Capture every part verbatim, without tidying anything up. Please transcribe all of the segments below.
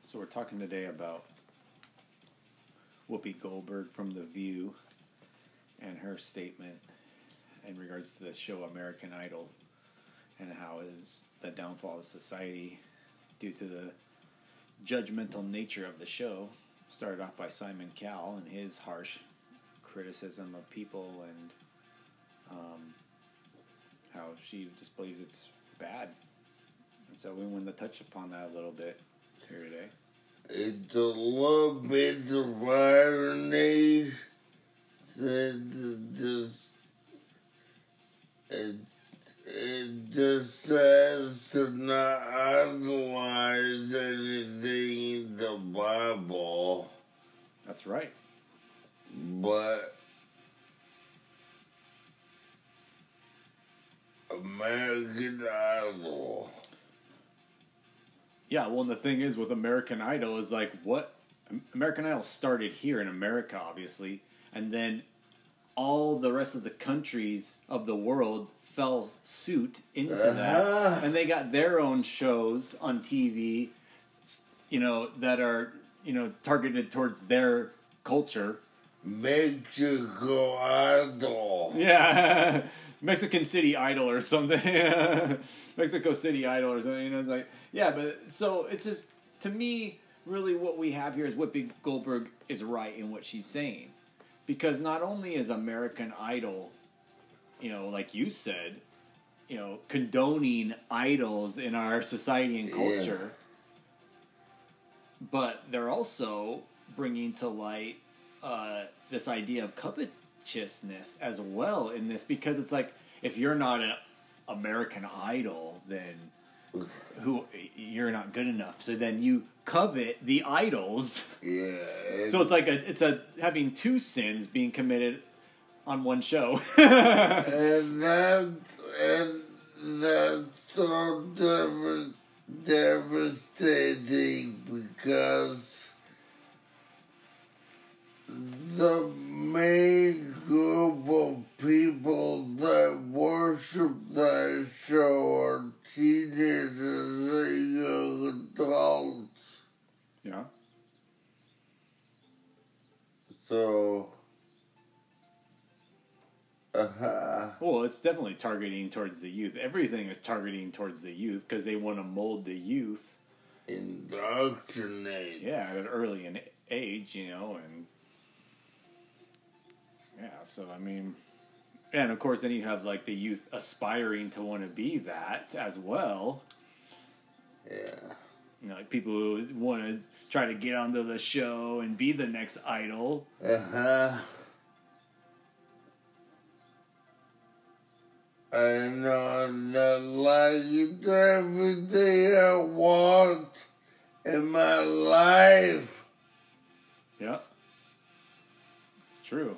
So we're talking today about Whoopi Goldberg from The View and her statement in regards to the show American Idol and how it is the downfall of society due to the judgmental nature of the show. Started off by Simon Cowell and his harsh criticism of people and um, how she displays it's bad. And so we wanted to touch upon that a little bit here today. It's a little bit of irony that just it, it just says to not idolize anything in the Bible. That's right. But American Idol. Yeah, well, and the thing is with American Idol is like what American Idol started here in America, obviously, and then all the rest of the countries of the world fell suit into Uh-huh. that, and they got their own shows on T V, you know, that are you know targeted towards their culture. Mexico Idol. Yeah, Mexican City Idol or something. Mexico City Idol or something. You know, it's like, yeah, but so it's just, to me, really what we have here is Whoopi Goldberg is right in what she's saying. Because not only is American Idol, you know, like you said, you know, condoning idols in our society and culture, yeah. But they're also bringing to light uh, this idea of covetousness as well in this, because it's like, if you're not an American Idol, then who you're not good enough. So then you covet the idols. Yeah. So it's like a it's a having two sins being committed on one show. and that's and that's so dev- devastating because the main group of people that worship that show are teenagers and young adults. Yeah. So, uh-huh. Well, it's definitely targeting towards the youth. Everything is targeting towards the youth because they want to mold the youth. Indoctrinate. Yeah, at an early an age, you know, and yeah, so I mean, and of course then you have like the youth aspiring to want to be that as well. Yeah. You know, like people who want to try to get onto the show and be the next idol. Uh-huh. I know that like everything I want in my life. Yeah. It's true.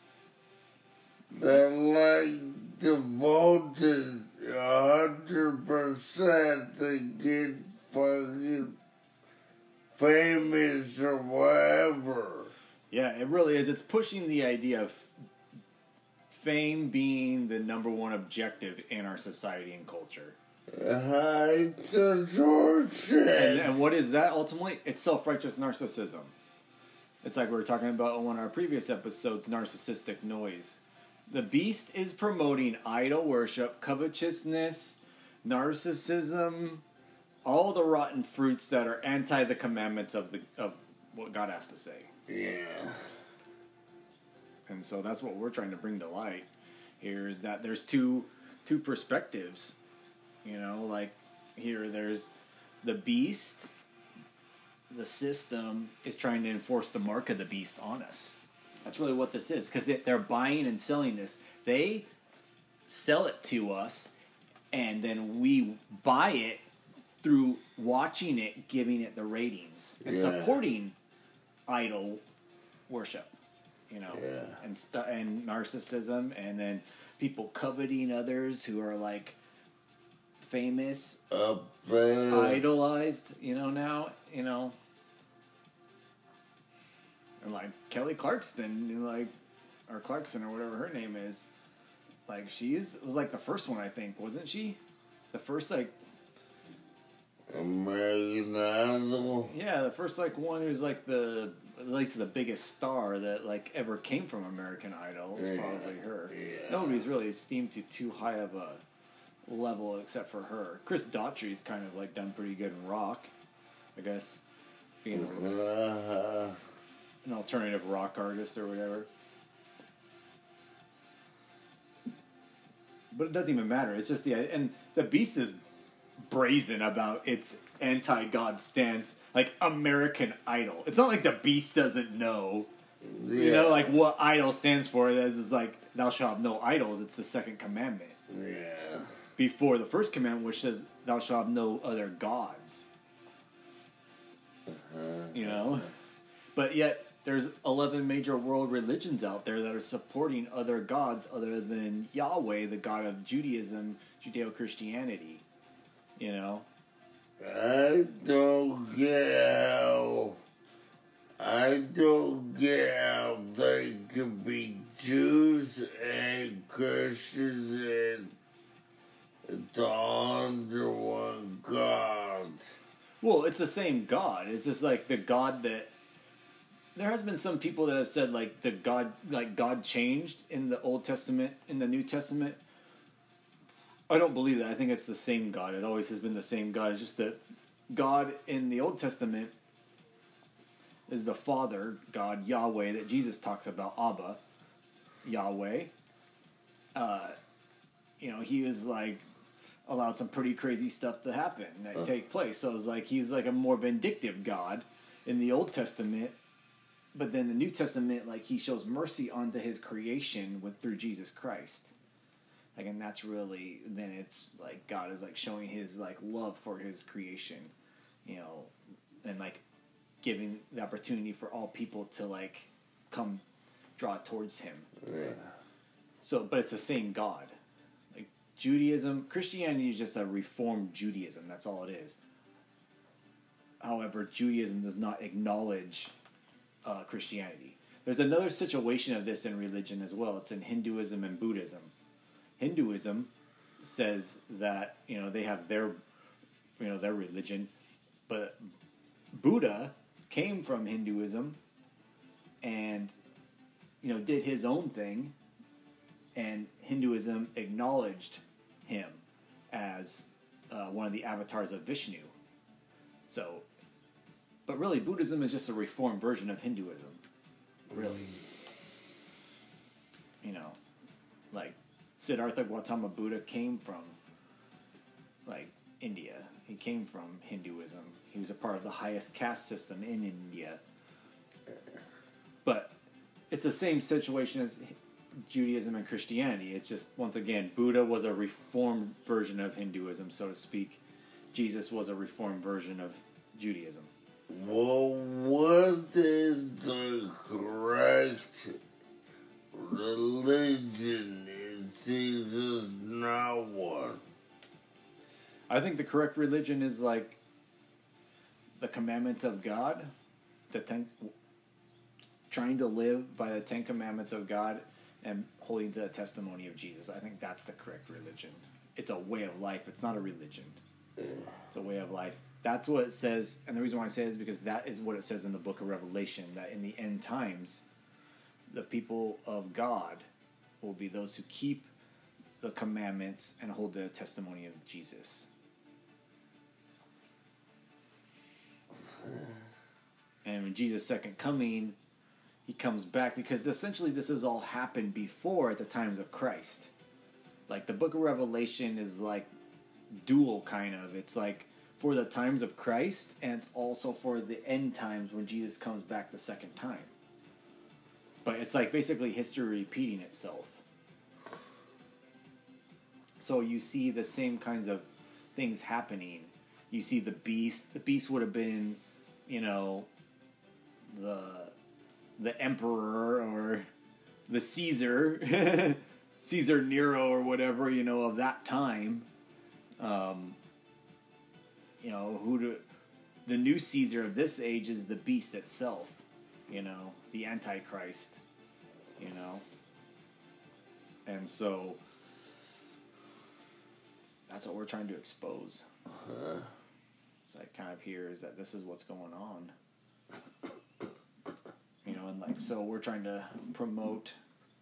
That like devoted a hundred percent to get fucking famous or whatever. Yeah, it really is. It's pushing the idea of fame being the number one objective in our society and culture. Uh, it's a torture. And, and what is that ultimately? It's self-righteous narcissism. It's like we were talking about on one of our previous episodes, narcissistic noise. The beast is promoting idol worship, covetousness, narcissism, all the rotten fruits that are anti the commandments of the of what God has to say. Yeah. And so that's what we're trying to bring to light here, is that there's two two perspectives. You know, like here there's the beast, the system is trying to enforce the mark of the beast on us. That's really what this is, because they're buying and selling this. They sell it to us, and then we buy it through watching it, giving it the ratings, and Yeah. supporting idol worship. You know, Yeah. and stu- and narcissism, and then people coveting others who are like famous, Up there. idolized. You know now, you know, and like Kelly Clarkson, you know, like or Clarkson or whatever her name is. Like she's was like the first one, I think, wasn't she? The first like It American Idol. Yeah, the first like one who's like the at least the biggest star that like ever came from American Idol was Yeah. probably her. Yeah. Nobody's really esteemed to too high of a level except for her. Chris Daughtry's kind of like done pretty good in rock, I guess, being a, Uh, an alternative rock artist or whatever. But it doesn't even matter. It's just the and the Beast is brazen about its anti-God stance, like American Idol. It's not like the Beast doesn't know, yeah. you know, like what idol stands for. It is like thou shalt have no idols. It's the second commandment Yeah. before the first commandment, which says thou shalt have no other gods. Uh-huh. You know, but yet there's eleven major world religions out there that are supporting other gods other than Yahweh, the God of Judaism, Judeo-Christianity. You know, I don't get how. I don't get how they could be Jews and Christians and the under one God. well, it's the same God. It's just like the God that. There has been some people that have said like the God, like God changed in the Old Testament, in the New Testament. I don't believe that. I think it's the same God. It always has been the same God. It's just that God in the Old Testament is the Father God, Yahweh, that Jesus talks about, Abba, Yahweh. Uh, you know, he was like allowed some pretty crazy stuff to happen that Huh. take place. So it's like he's like a more vindictive God in the Old Testament. But then the New Testament, like he shows mercy onto his creation with through Jesus Christ. Like, and that's really, then it's like God is like showing his like love for his creation, you know, and like giving the opportunity for all people to like come draw towards him. Yeah. So, but it's the same God. Like Judaism, Christianity is just a reformed Judaism. That's all it is. However, Judaism does not acknowledge uh, Christianity. There's another situation of this in religion as well. It's in Hinduism and Buddhism. Hinduism says that, you know, they have their, you know, their religion, but Buddha came from Hinduism and, you know, did his own thing, and Hinduism acknowledged him as uh, one of the avatars of Vishnu. So, but really, Buddhism is just a reformed version of Hinduism. Really. You know, like, Siddhartha Gautama Buddha came from, like, India. He came from Hinduism. He was a part of the highest caste system in India. But it's the same situation as Judaism and Christianity. It's just, once again, Buddha was a reformed version of Hinduism, so to speak. Jesus was a reformed version of Judaism. Well, what is the correct religion? It seems there's not one. I think the correct religion is like the commandments of God, the ten, trying to live by the Ten Commandments of God and holding to the testimony of Jesus. I think that's the correct religion. It's a way of life. It's not a religion. It's a way of life. That's what it says, and the reason why I say it is because that is what it says in the book of Revelation, that in the end times, the people of God will be those who keep the commandments and hold the testimony of Jesus. And when Jesus' second coming, he comes back, because essentially this has all happened before at the times of Christ. Like, the book of Revelation is like dual, kind of. It's like for the times of Christ, and it's also for the end times when Jesus comes back the second time. But it's like basically history repeating itself. So you see the same kinds of things happening. You see the beast. The beast would have been, you know, the the emperor or the Caesar, Caesar Nero or whatever, you know, of that time. Um, you know, who do, the new Caesar of this age is the beast itself, you know, the Antichrist, you know. And so that's what we're trying to expose. Uh-huh. So like kind of hear is that this is what's going on. You know, and like so we're trying to promote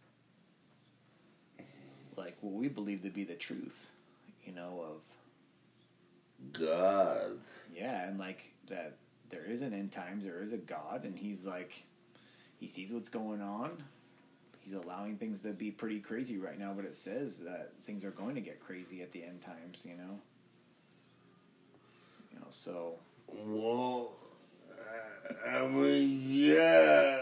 like what we believe to be the truth, you know, of God. Yeah, and like that there is an end times, there is a God, and he's like he sees what's going on. He's allowing things to be pretty crazy right now, but it says that things are going to get crazy at the end times, you know. You know, so Well, I mean, yeah.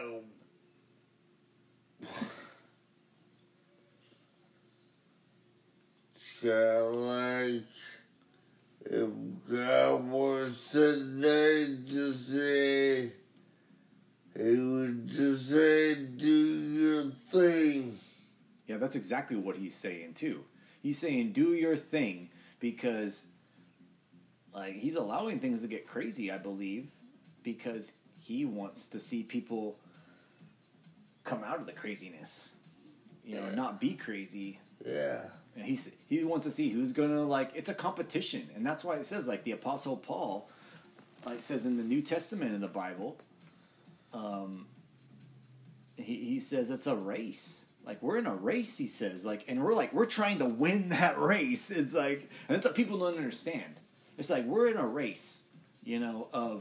It's kind of like if God were sitting there to say, he would just say, do your thing. yeah, that's exactly what he's saying too. He's saying do your thing because like he's allowing things to get crazy, I believe, because he wants to see people come out of the craziness. You know, Yeah. not be crazy. Yeah. And he's he wants to see who's gonna like it's a competition, and that's why it says like the Apostle Paul, like says in the New Testament in the Bible, um, he he says it's a race. Like we're in a race, he says, like, and we're like we're trying to win that race. It's like, and that's what people don't understand. It's like we're in a race, you know, of,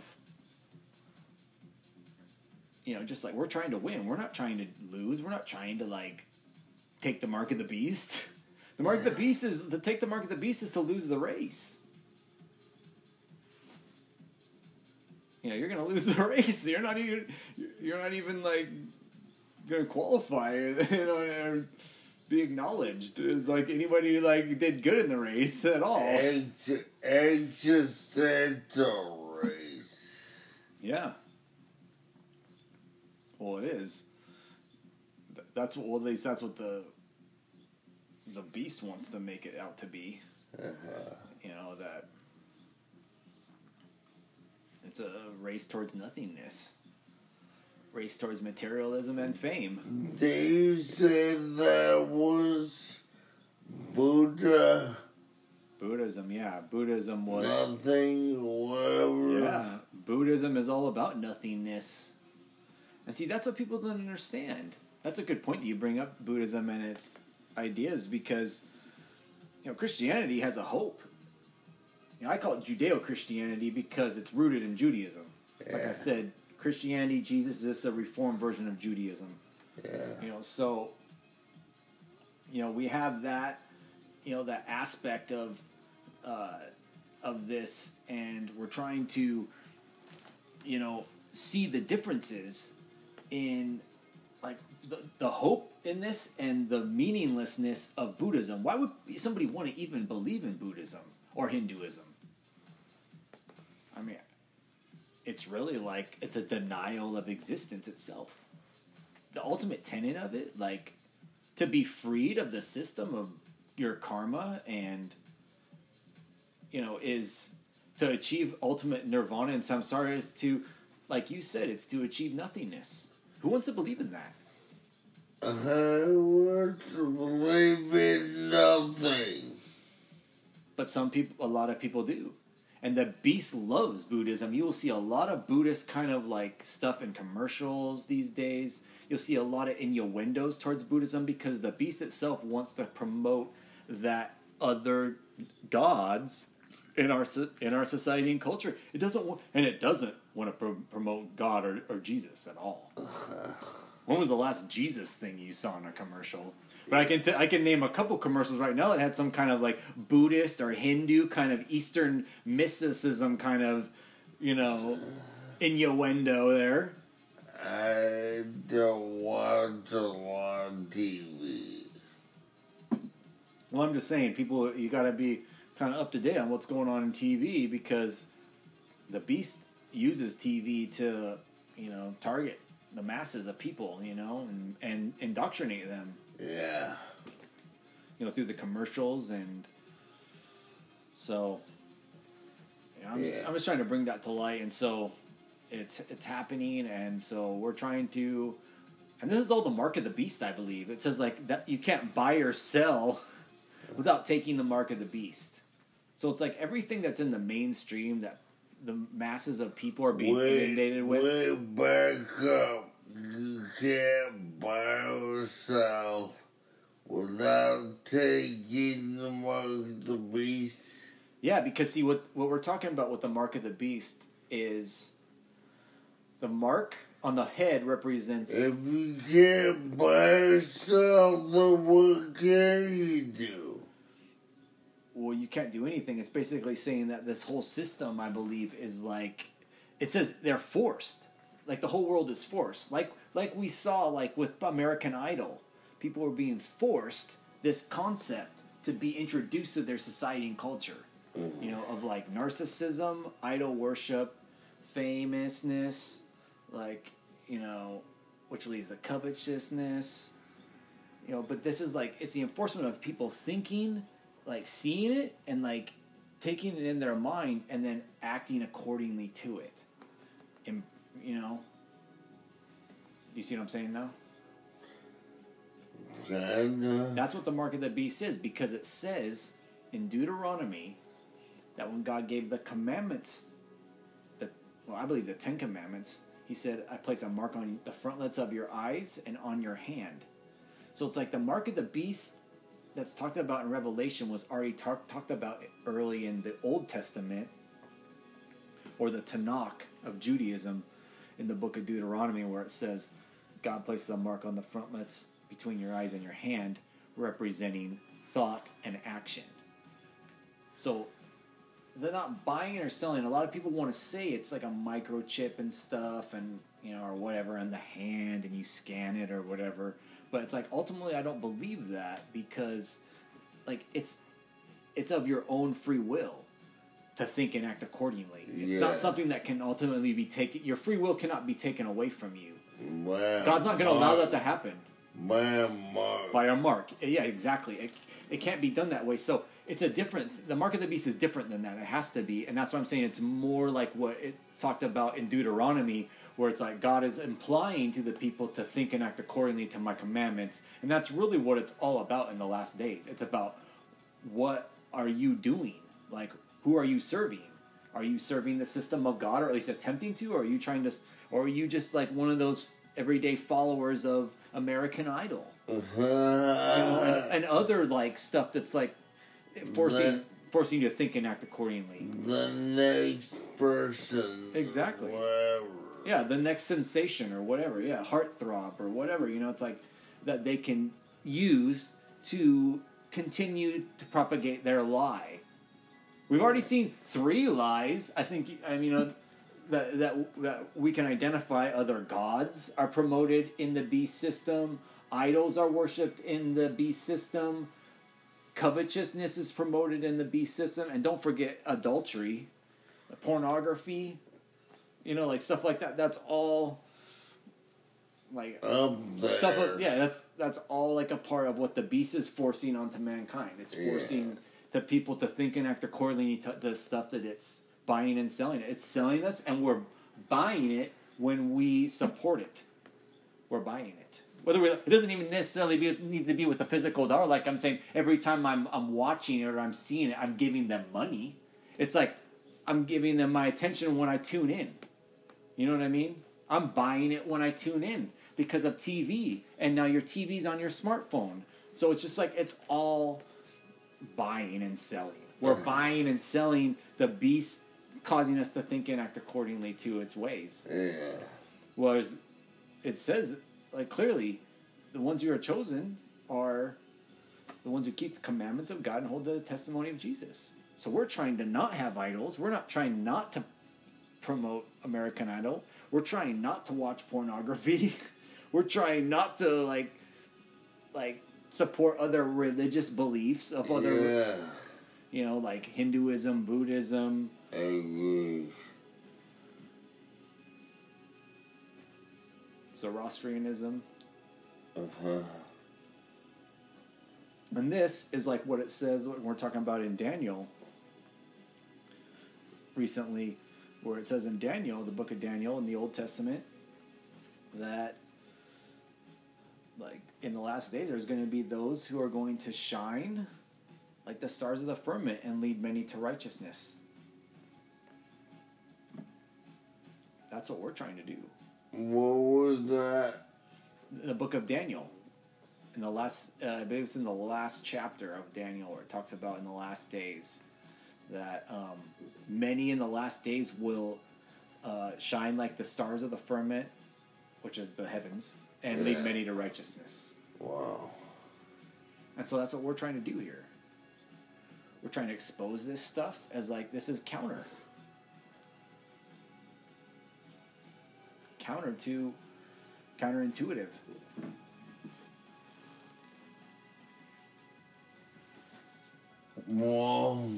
you know, just like we're trying to win. We're not trying to lose. We're not trying to like take the mark of the beast. The mark of the beast is to take the mark of the beast is to lose the race. You know, you're gonna lose the race. You're not even you're not even like gonna qualify, you know, or be acknowledged. It's like anybody who like did good in the race at all. Anxious, anxious the race. Yeah. Well, it is. That's what. Well, at least that's what the the beast wants to make it out to be. Uh-huh. You know that it's a race towards nothingness, race towards materialism and fame. They said that was Buddha. Buddhism, yeah, Buddhism was. Nothing, whatever. Yeah, Buddhism is all about nothingness, and see that's what people don't understand. That's a good point that you bring up Buddhism and its ideas because, you know, Christianity has a hope. You know, I call it Judeo-Christianity because it's rooted in Judaism. Yeah. Like I said, Christianity, Jesus is just a reformed version of Judaism. Yeah. You know, so, you know, we have that, you know, that aspect of, uh, of this, and we're trying to, you know, see the differences in, like, the, the hope in this and the meaninglessness of Buddhism. Why would somebody want to even believe in Buddhism or Hinduism? I mean, it's really like, it's a denial of existence itself. The ultimate tenet of it, like, to be freed of the system of your karma and, you know, is to achieve ultimate nirvana and samsara is to, like you said, it's to achieve nothingness. Who wants to believe in that? I want to believe in nothing. But some people, a lot of people do. And the beast loves Buddhism. You will see a lot of Buddhist kind of like stuff in commercials these days. You'll see a lot of innuendos towards Buddhism because the beast itself wants to promote that other gods in our in our society and culture. It doesn't want, and it doesn't want to pro- promote God or, or Jesus at all. When was the last Jesus thing you saw in a commercial? But I can t- I can name a couple commercials right now that had some kind of like Buddhist or Hindu kind of Eastern mysticism kind of, you know, innuendo there. I don't watch a lot of T V. Well, I'm just saying, people, you got to be kind of up to date on what's going on in T V because the beast uses T V to, you know, target the masses of people, you know, and, and indoctrinate them. Yeah. You know, through the commercials, and so you know, I'm, Yeah. just, I'm just trying to bring that to light, and so it's it's happening, and so we're trying to, and this is all the mark of the beast, I believe. It says like that you can't buy or sell without taking the mark of the beast. So it's like everything that's in the mainstream that the masses of people are being wait, inundated with. Wait, back up. You can't buy or sell without taking the mark of the beast. Yeah, because see, what what we're talking about with the mark of the beast is the mark on the head represents. If you can't buy or sell, then what can you do? Well, you can't do anything. It's basically saying that this whole system, I believe, is like, it says they're forced. Like the whole world is forced. Like like we saw like with American Idol. People were being forced this concept to be introduced to their society and culture. Mm-hmm. You know, of like narcissism, idol worship, famousness, like, you know, which leads to covetousness. You know, but this is like, it's the enforcement of people thinking, like seeing it and like taking it in their mind and then acting accordingly to it. And, you know, you see what I'm saying now? Kinda. That's what the mark of the beast is, because it says in Deuteronomy that when God gave the commandments, the well, I believe the Ten Commandments, he said, I place a mark on the frontlets of your eyes and on your hand. So it's like the mark of the beast that's talked about in Revelation was already talk, talked about early in the Old Testament, or the Tanakh of Judaism in the book of Deuteronomy, where it says God places a mark on the frontlets between your eyes and your hand, representing thought and action. So they're not buying or selling. A lot of people want to say it's like a microchip and stuff, and you know, or whatever on the hand, and you scan it or whatever. But it's like, ultimately, I don't believe that, because like it's it's of your own free will to think and act accordingly. It's yeah. not something that can ultimately be taken. Your free will cannot be taken away from you. Well, God's not going to allow that to happen. By a mark. By a mark. Yeah, exactly. It, it can't be done that way. So it's a different... The mark of the beast is different than that. It has to be. And that's why I'm saying it's more like what it talked about in Deuteronomy, where it's like God is implying to the people to think and act accordingly to my commandments. And that's really what it's all about in the last days. It's about, what are you doing? Like, who are you serving? Are you serving the system of God, or at least attempting to? Or are you trying to... Or are you just like one of those everyday followers of American Idol? Uh-huh. You know, and, and other like stuff that's like forcing the, forcing you to think and act accordingly. The next person. Exactly. Whatever. Yeah, the next sensation or whatever. Yeah, heartthrob or whatever. You know, it's like that they can use to continue to propagate their lie. We've already seen three lies. I think, I mean, you know, that, that, that we can identify. Other gods are promoted in the beast system. Idols are worshipped in the beast system. Covetousness is promoted in the beast system. And don't forget adultery, pornography, you know, like stuff like that. That's all like stuff. Of, yeah, that's that's all like a part of what the beast is forcing onto mankind. It's forcing yeah. the people to think and act accordingly to the stuff that it's buying and selling it. It's selling us, and we're buying it when we support it. We're buying it. Whether we, it doesn't even necessarily be, need to be with the physical dollar. Like I'm saying, every time I'm I'm watching it or I'm seeing it, I'm giving them money. It's like I'm giving them my attention when I tune in. You know what I mean? I'm buying it when I tune in because of T V. And now your T V's on your smartphone. So it's just like, it's all buying and selling. We're buying and selling the beast, causing us to think and act accordingly to its ways. Yeah. Whereas it says, like, clearly, the ones who are chosen are the ones who keep the commandments of God and hold the testimony of Jesus. So we're trying to not have idols. We're not trying not to promote American Idol. We're trying not to watch pornography. We're trying not to, like, like support other religious beliefs of other, yeah. you know, like Hinduism, Buddhism. I agree. Zoroastrianism. Uh-huh. And this is like what it says when we're talking about in Daniel recently, where it says in Daniel, the book of Daniel in the Old Testament, that like in the last days there's going to be those who are going to shine like the stars of the firmament and lead many to righteousness. That's what we're trying to do. What was that? The book of Daniel. In the last, uh, I believe it's in the last chapter of Daniel, where it talks about in the last days that um, many in the last days will uh, shine like the stars of the firmament, which is the heavens, and lead Yeah. many to righteousness. Wow. And so that's what we're trying to do here. We're trying to expose this stuff as like this is counter. Counter to counterintuitive. Well,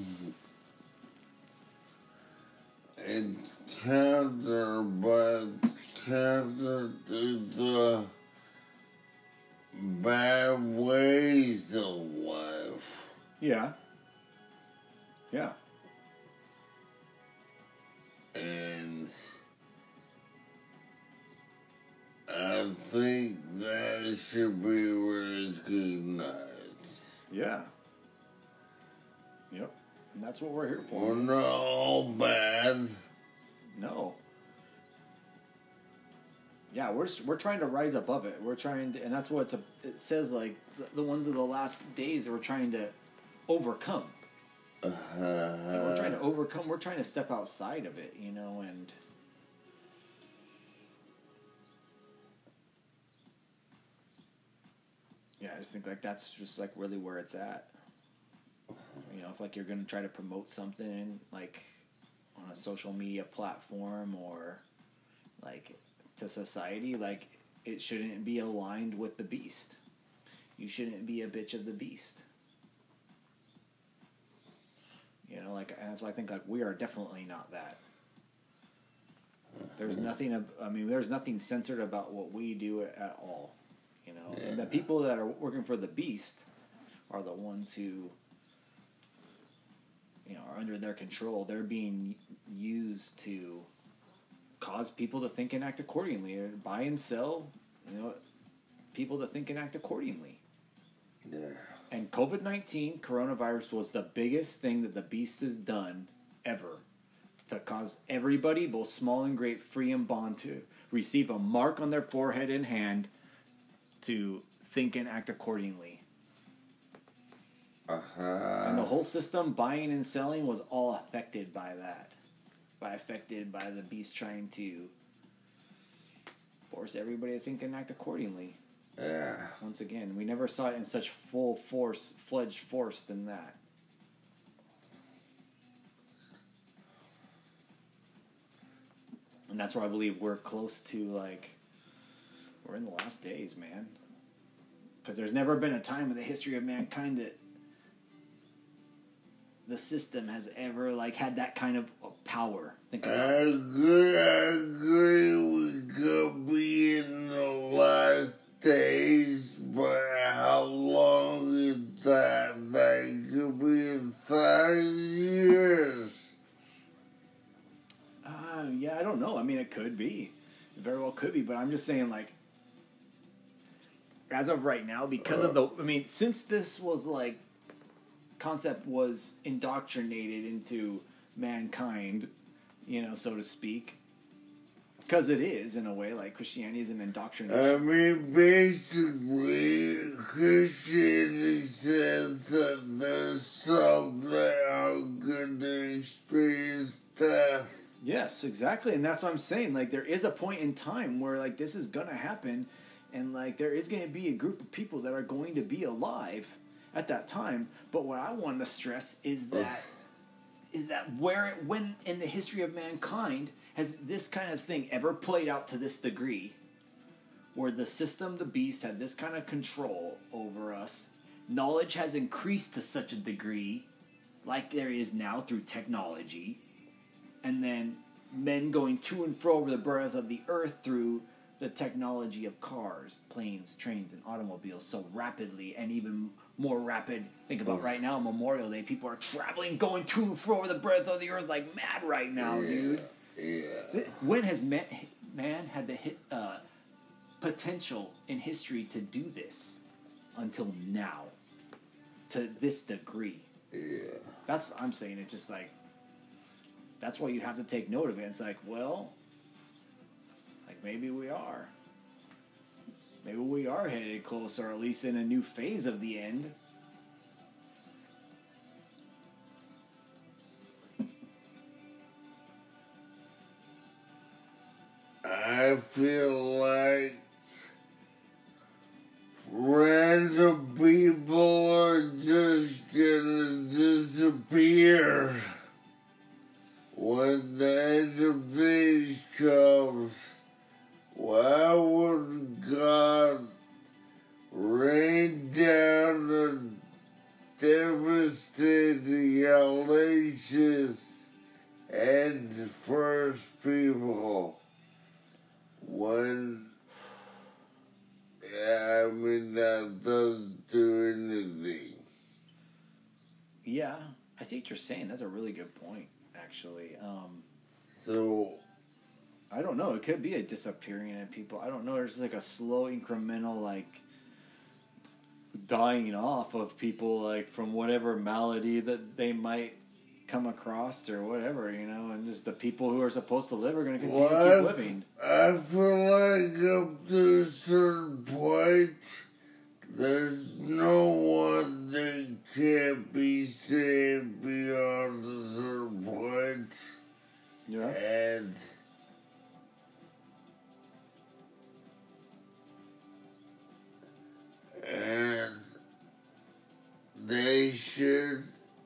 it's counter, but counter to the bad ways of life. Yeah. Yeah. And I think that should be recognized. Yeah. Yep. And that's what we're here for. We're not all bad. No. Yeah, we're we're trying to rise above it. We're trying to, and that's what it's a, it says. Like the, the ones of the last days that we're trying to overcome. Uh, And we're trying to overcome. We're trying to step outside of it, you know, and yeah, I just think like that's just like really where it's at. You know, if like you're gonna try to promote something like on a social media platform or like to society, like it shouldn't be aligned with the beast. You shouldn't be a bitch of the beast. You know, like, and that's why I think like we are definitely not that. There's nothing. ab- I mean, there's nothing censored about what we do at all. You know, and the people that are working for the beast are the ones who, you know, are under their control. They're being used to cause people to think and act accordingly, or buy and sell. You know, people to think and act accordingly. yeah. And COVID nineteen, coronavirus, was the biggest thing that the beast has done ever to cause everybody, both small and great, free and bond, to receive a mark on their forehead and hand to think and act accordingly. Uh-huh. And the whole system, buying and selling, was all affected by that. By affected by the beast trying to force everybody to think and act accordingly. Yeah. Once again, we never saw it in such full force, fledged force than that. And that's where I believe we're close to, like, we're in the last days, man. Because there's never been a time in the history of mankind that the system has ever, like, had that kind of power. Think I about it. agree, I agree we could be in the last days, but how long is that? That could be in five years. Uh, yeah, I don't know. I mean, it could be. It very well could be, but I'm just saying, like, as of right now, because of the, I mean, since this was, like, concept was indoctrinated into mankind, you know, so to speak, because it is, in a way, like, Christianity is an indoctrination. I mean, basically, Christianity says that there's some that are going to experience death. Yes, exactly, and that's what I'm saying. Like, there is a point in time where, like, this is gonna happen, and, like, there is gonna be a group of people that are going to be alive at that time. But what I want to stress is that is that where, when in the history of mankind has this kind of thing ever played out to this degree, where the system, the beast, had this kind of control over us? Knowledge has increased to such a degree, like there is now through technology, and then men going to and fro over the breadth of the earth through the technology of cars, planes, trains, and automobiles so rapidly, and even more rapid. Think about right now, Memorial Day, people are traveling, going to and fro over the breadth of the earth like mad right now, Yeah, dude. Yeah. When has man, man had the hit, uh, potential in history to do this until now? To this degree. Yeah. That's what I'm saying. It's just like, that's why you have to take note of it. It's like, well, like maybe we are. Maybe we are headed closer, or at least in a new phase of the end. I feel like random people are just gonna disappear when the end of days comes. Why would God rain down and devastate the Galatians and the first people when, yeah, I mean, that doesn't do anything? Yeah, I see what you're saying. That's a really good point, actually. Um, So, I don't know. It could be a disappearing of people. I don't know. There's like a slow, incremental, like, dying off of people, like, from whatever malady that they might come across or whatever, you know, and just the people who are supposed to live are going to continue well, to keep I living. f- I feel like up to a certain point, there's no one that can't be saved beyond a certain point. Yeah. And and they should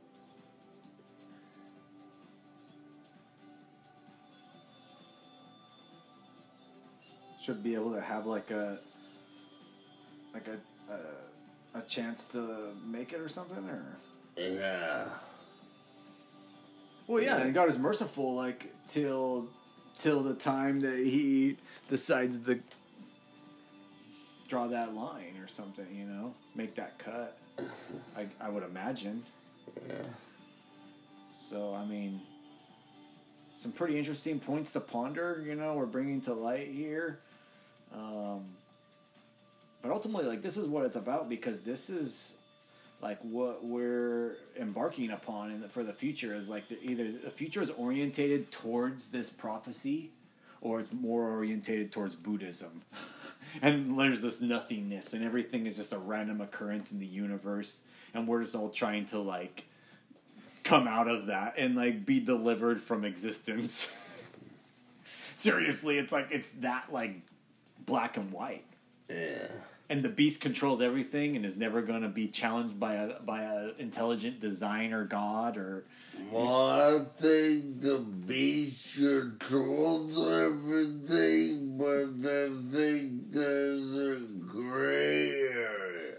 Should be able to have like a like a a, a chance to make it or something, or yeah. well, yeah, and God is merciful, like till till the time that He decides to draw that line or something, you know, make that cut. I I would imagine. Yeah. So I mean, some pretty interesting points to ponder. You know, we're bringing to light here. Um, but ultimately, like, this is what it's about, because this is like what we're embarking upon in the, for the future is like the, either the future is orientated towards this prophecy, or it's more orientated towards Buddhism. And there's this nothingness, and everything is just a random occurrence in the universe, and we're just all trying to like come out of that and like be delivered from existence. Seriously, it's like it's that like black and white. Yeah. And the beast controls everything and is never going to be challenged by a by a intelligent designer god or. Well, I think the beast controls everything, but I think there's a gray area.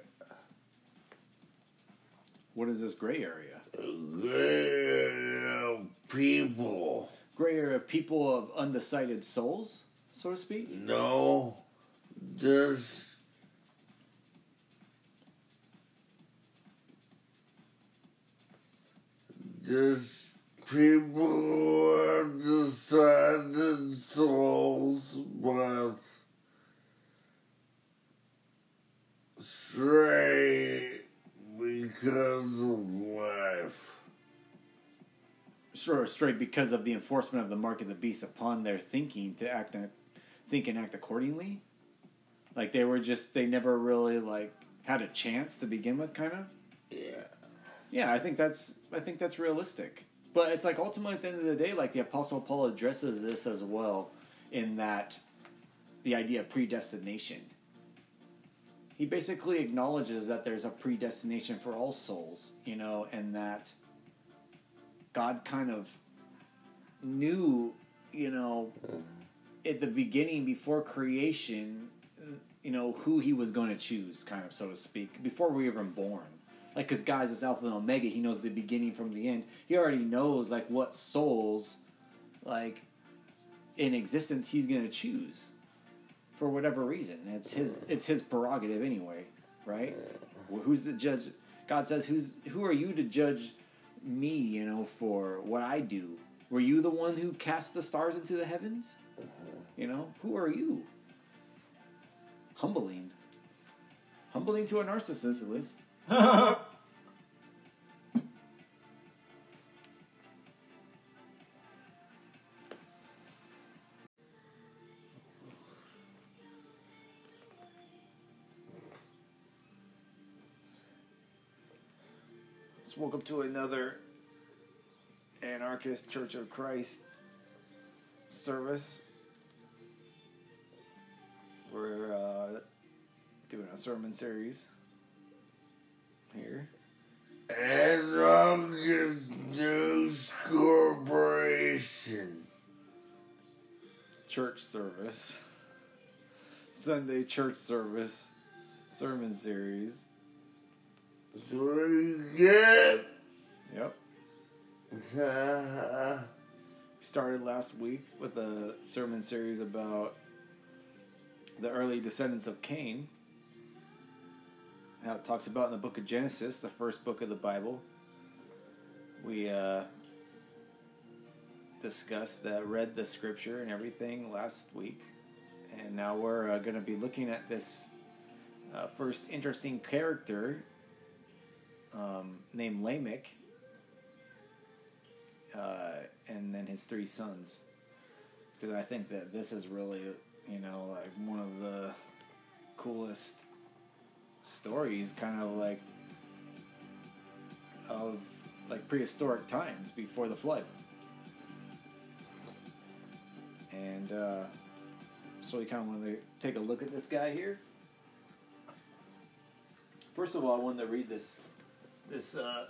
What is this gray area? A gray area of people. Gray area of people of undecided souls, so to speak? No, just just people who are decided souls, but stray because of life. Sure, straight because of the enforcement of the mark of the beast upon their thinking to act, think and act accordingly. Like they were just, they never really like had a chance to begin with, kind of. Yeah. Yeah, I think that's, I think that's realistic. But it's like ultimately at the end of the day, like the Apostle Paul addresses this as well, in that the idea of predestination. He basically acknowledges that there's a predestination for all souls, you know, and that God kind of knew, you know, at the beginning, before creation, you know, who he was going to choose, kind of, so to speak, before we were even born. Like, because God is Alpha and Omega, he knows the beginning from the end. He already knows, like, what souls, like, in existence he's going to choose for whatever reason. It's his, it's his prerogative anyway, right? Who's the judge? God says, "Who's who are you to judge me, you know, for what I do? Were you the one who cast the stars into the heavens? You know, who are you?" Humbling. Humbling to a narcissist, at least. So welcome to another Anarchist Church of Christ service. We're uh, doing a sermon series here. Anarchist News Corporation. Church service. Sunday church service. Sermon series. So you get. Yep. We started last week with a sermon series about the early descendants of Cain. How it talks about in the book of Genesis, the first book of the Bible. We uh, discussed that, read the scripture and everything last week. And now we're uh, going to be looking at this uh, first interesting character um, named Lamech. Uh, and then his three sons. Because I think that this is really, you know, like one of the coolest stories, kind of like of like prehistoric times before the flood. And uh, so we kind of want to take a look at this guy here. First of all, I wanted to read this this uh,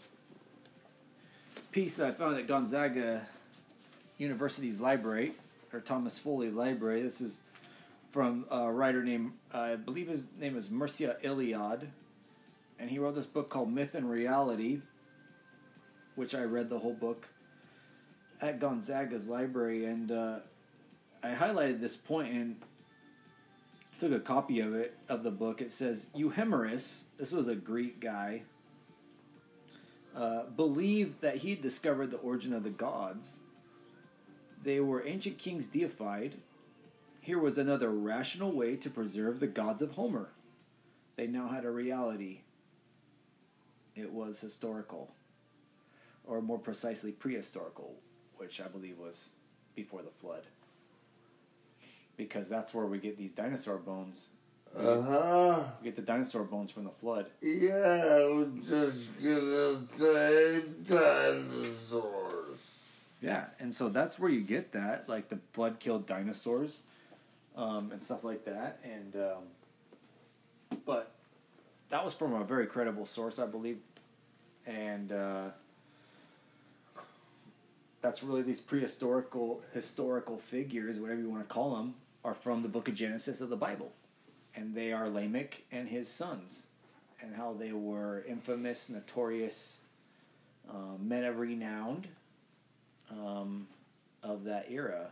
piece that I found at Gonzaga University's library, or Thomas Foley Library. This is from a writer named, uh, I believe his name is Mircea Eliade, and he wrote this book called Myth and Reality, which I read the whole book at Gonzaga's library, and uh, I highlighted this point and took a copy of it, of the book. It says, Euhemerus, this was a Greek guy, uh, believed that he had discovered the origin of the gods. They were ancient kings deified. Here was another rational way to preserve the gods of Homer. They now had a reality. It was historical, or more precisely prehistorical, which I believe was before the flood. Because that's where we get these dinosaur bones. Uh-huh. We get the dinosaur bones from the flood. Yeah, I was just gonna say dinosaurs. Yeah, and so that's where you get that. Like, the flood killed dinosaurs um, and stuff like that. And um, but that was from a very credible source, I believe. And uh, that's really these prehistorical, historical figures, whatever you want to call them, are from the book of Genesis of the Bible. And they are Lamech and his sons, and how they were infamous, notorious, uh, men of renown um, of that era.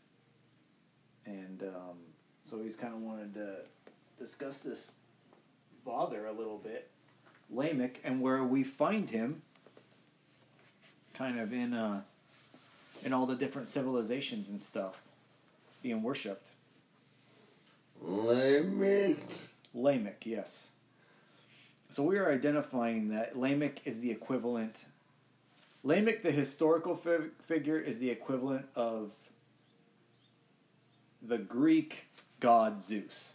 And um, so he's kind of wanted to discuss this father a little bit, Lamech, and where we find him kind of in uh, in all the different civilizations and stuff being worshipped. Lamech. Lamech, yes. So we are identifying that Lamech is the equivalent. Lamech, the historical fi- figure, is the equivalent of the Greek god Zeus.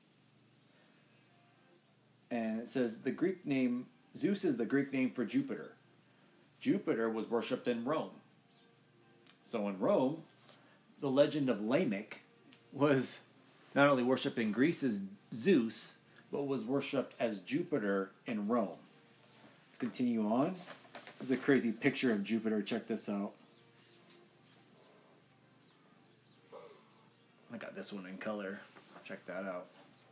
And it says the Greek name, Zeus is the Greek name for Jupiter. Jupiter was worshipped in Rome. So in Rome, the legend of Lamech was not only worshipped in Greece as Zeus, but was worshipped as Jupiter in Rome. Let's continue on. This is a crazy picture of Jupiter. Check this out. I got this one in color. Check that out.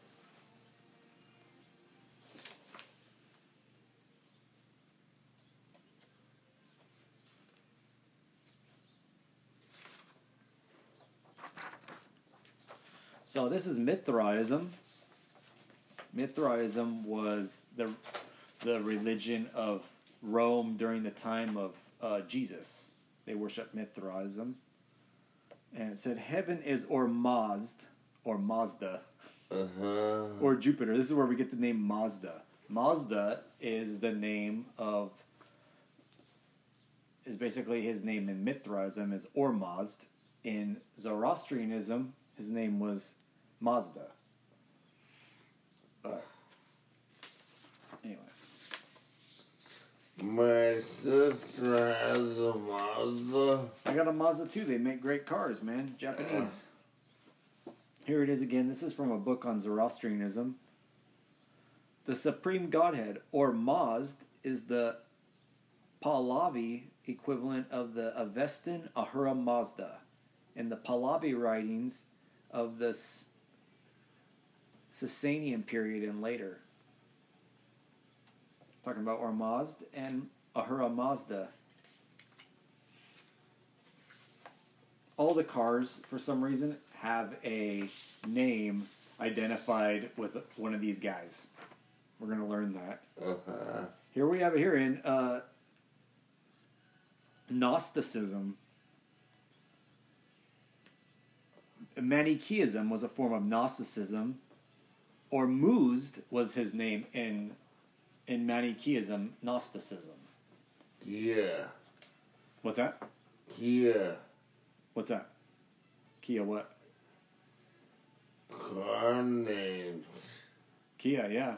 So this is Mithraism. Mithraism was the the religion of Rome during the time of uh, Jesus. They worshiped Mithraism. And it said, heaven is Ormazd, or Mazda, Uh-huh. or Jupiter. This is where we get the name Mazda. Mazda is the name of, is basically his name in Mithraism is Ormazd. In Zoroastrianism, his name was Mazda. But, anyway. My sister has a Mazda. I got a Mazda too. They make great cars, man. Japanese. Here it is again. This is from a book on Zoroastrianism. The Supreme Godhead, or Mazd, is the Pahlavi equivalent of the Avestan Ahura Mazda. In the Pahlavi writings of the Sasanian period and later. Talking about Ormazd and Ahura Mazda. All the cars, for some reason, have a name identified with one of these guys. We're going to learn that. Uh-huh. Here we have it here in uh, Gnosticism. Manichaeism was a form of Gnosticism. Or Muzd was his name in in Manichaeism, Gnosticism. Yeah. What's that? Kia. What's that? Kia what? Car names. Kia, yeah.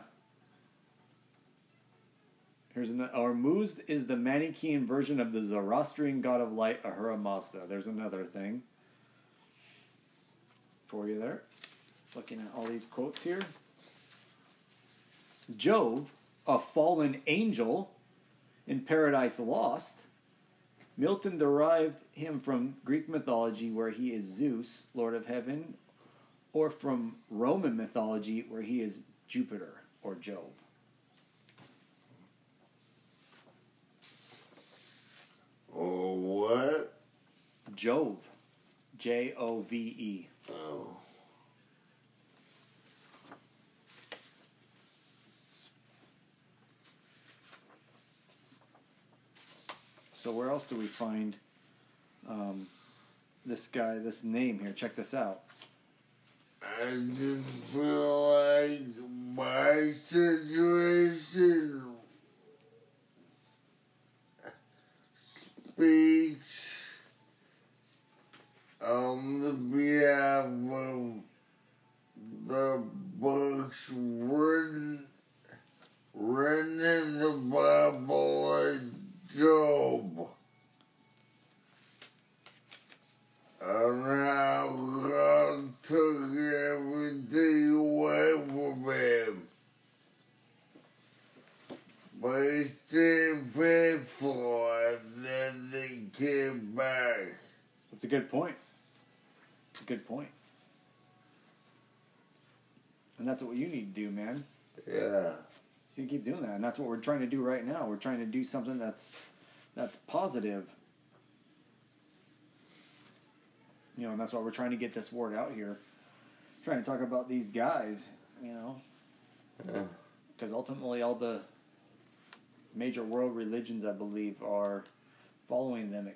Here's another. Or Muzd is the Manichaean version of the Zoroastrian god of light, Ahura Mazda. There's another thing for you there. Looking at all these quotes here. Jove, a fallen angel in Paradise Lost. Milton derived him from Greek mythology, where he is Zeus, Lord of Heaven, or from Roman mythology, where he is Jupiter, or Jove. Or what? Jove. J O V E. Oh. So where else do we find um, this guy, this name here? Check this out. I just feel like my situation speaks on the behalf of the books written, written in the Bible like Job. And how God took everything away from him. But he stayed faithful, and then they came back. That's a good point. It's a good point. And that's what you need to do, man. Yeah. So you keep doing that, and that's what we're trying to do right now. We're trying to do something that's that's positive. You know, and that's why we're trying to get this word out here. Trying to talk about these guys, you know. Yeah. Because ultimately all the major world religions, I believe, are following them.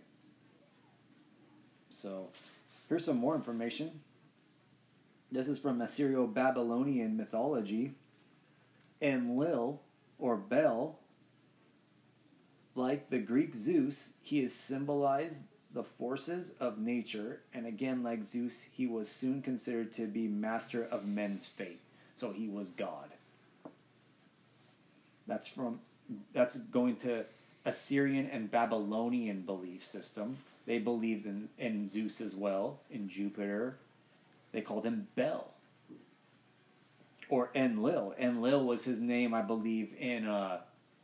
So, here's some more information. This is from Assyrio-Babylonian mythology. Enlil, or Bel, like the Greek Zeus, he is symbolized the forces of nature, and again, like Zeus, he was soon considered to be master of men's fate. So he was God. That's from that's going to Assyrian and Babylonian belief system. They believed in, in Zeus as well, in Jupiter. They called him Bel. Or Enlil. Enlil was his name, I believe, in uh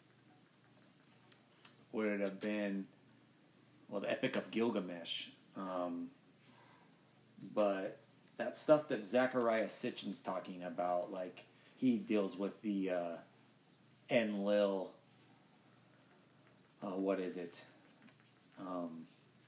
would it have been well, the Epic of Gilgamesh. Um, but that stuff that Zechariah Sitchin's talking about, like, he deals with the uh, Enlil, uh, what is it? Um,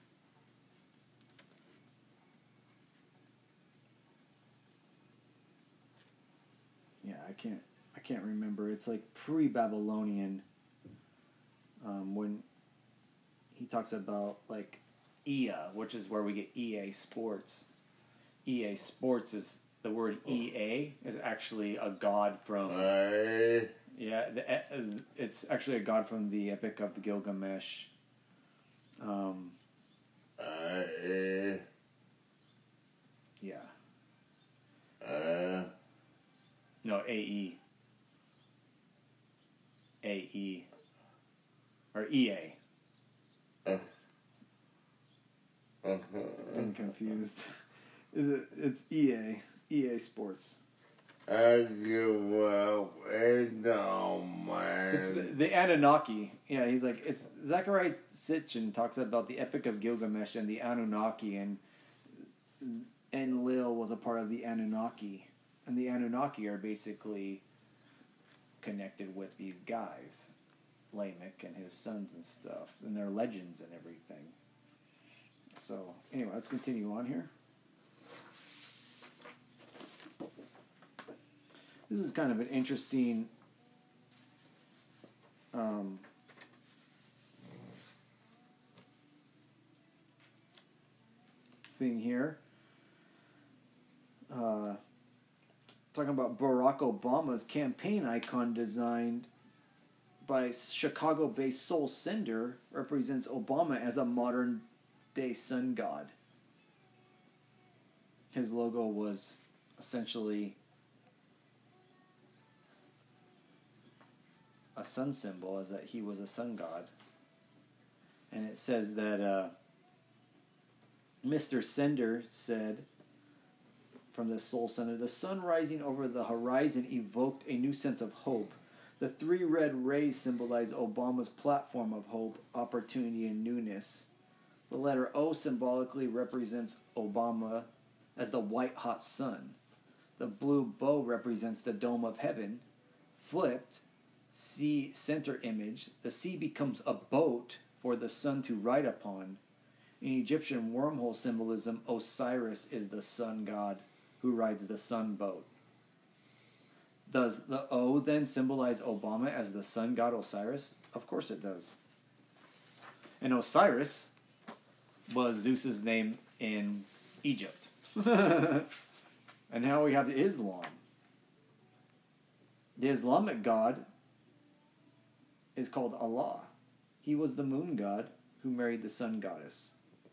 yeah, I can't, I can't remember. It's like pre-Babylonian, um, when he talks about, like, E A, which is where we get E A Sports. E A Sports is, the word E A is actually a god from... I... Yeah, the, it's actually a god from the Epic of Gilgamesh. Um, I... yeah. Uh... No, A E. A E. or E A. Uh, uh, I'm confused. Is it? It's E A. E A Sports. I give up. It don't matter. It's the, the Anunnaki. Yeah, he's like, it's Zachariah Sitchin talks about the Epic of Gilgamesh and the Anunnaki, and Enlil was a part of the Anunnaki, and the Anunnaki are basically connected with these guys, Lamech and his sons and stuff, and their legends and everything. So anyway, let's continue on here. This is kind of an interesting um, thing here. Uh, talking about Barack Obama's campaign icon designed by Chicago-based Soul Sender represents Obama as a modern-day sun god. His logo was essentially a sun symbol, as that he was a sun god. And it says that uh, Mister Sender said from the Soul Center, the sun rising over the horizon evoked a new sense of hope. The three red rays symbolize Obama's platform of hope, opportunity, and newness. The letter O symbolically represents Obama as the white-hot sun. The blue bow represents the dome of heaven. Flipped, sea center image, the sea becomes a boat for the sun to ride upon. In Egyptian wormhole symbolism, Osiris is the sun god who rides the sun boat. Does the O then symbolize Obama as the sun god Osiris? Of course it does. And Osiris was Zeus's name in Egypt. And now we have Islam. The Islamic god is called Allah. He was the moon god who married the sun goddess.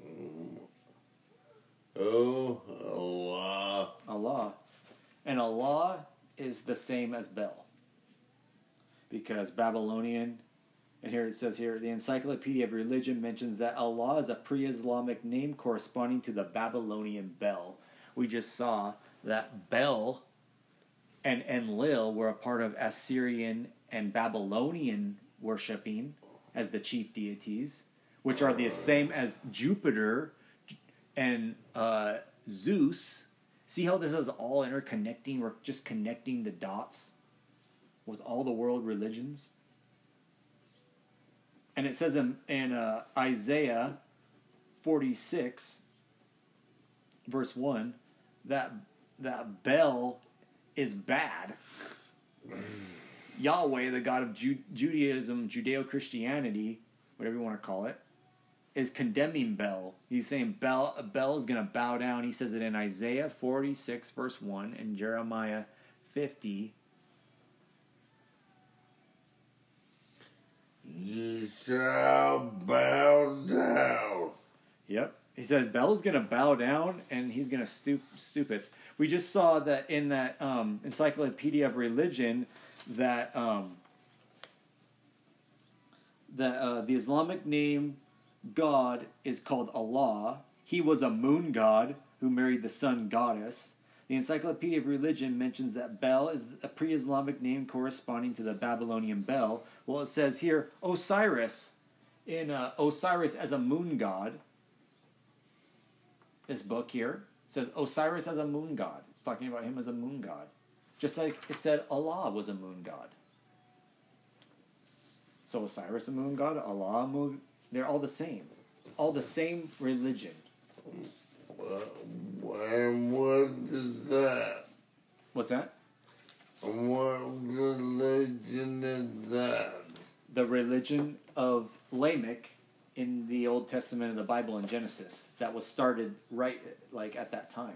Oh, Allah. Allah. And Allah is the same as Bel. Because Babylonian, and here it says here, the Encyclopedia of Religion mentions that Allah is a pre-Islamic name corresponding to the Babylonian Bel. We just saw that Bel and Enlil were a part of Assyrian and Babylonian worshipping as the chief deities, which are the same as Jupiter and uh, Zeus. See how this is all interconnecting? We're just connecting the dots with all the world religions. And it says in, in uh, Isaiah forty-six, verse one, that, that Bel is bad. Yahweh, the God of Ju- Judaism, Judeo-Christianity, whatever you want to call it, is condemning Bel. He's saying Bel, Bel is going to bow down. He says it in Isaiah forty-six, verse one, and Jeremiah fifty. You shall bow down. Yep. He says Bel is going to bow down, and he's going to stoop, stoop it. We just saw that in that um, Encyclopedia of Religion that um, that uh, the Islamic name God is called Allah. He was a moon god who married the sun goddess. The Encyclopedia of Religion mentions that Bel is a pre-Islamic name corresponding to the Babylonian Bel. Well, it says here Osiris, in uh, Osiris as a moon god. This book here says Osiris as a moon god. It's talking about him as a moon god. Just like it said Allah was a moon god. So Osiris a moon god, Allah a moon, they're all the same. It's all the same religion. And what is that? What's that? What religion is that? The religion of Lamech in the Old Testament of the Bible in Genesis that was started right like at that time.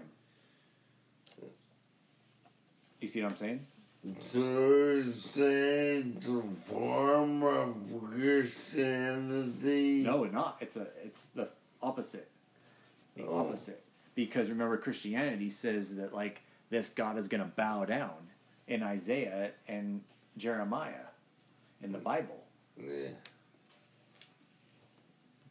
You see what I'm saying? So you're saying it's a form of Christianity? No, not. It's a. It's the opposite. The Oh. opposite. Because remember, Christianity says that like this God is going to bow down in Isaiah and Jeremiah in the Bible. Yeah.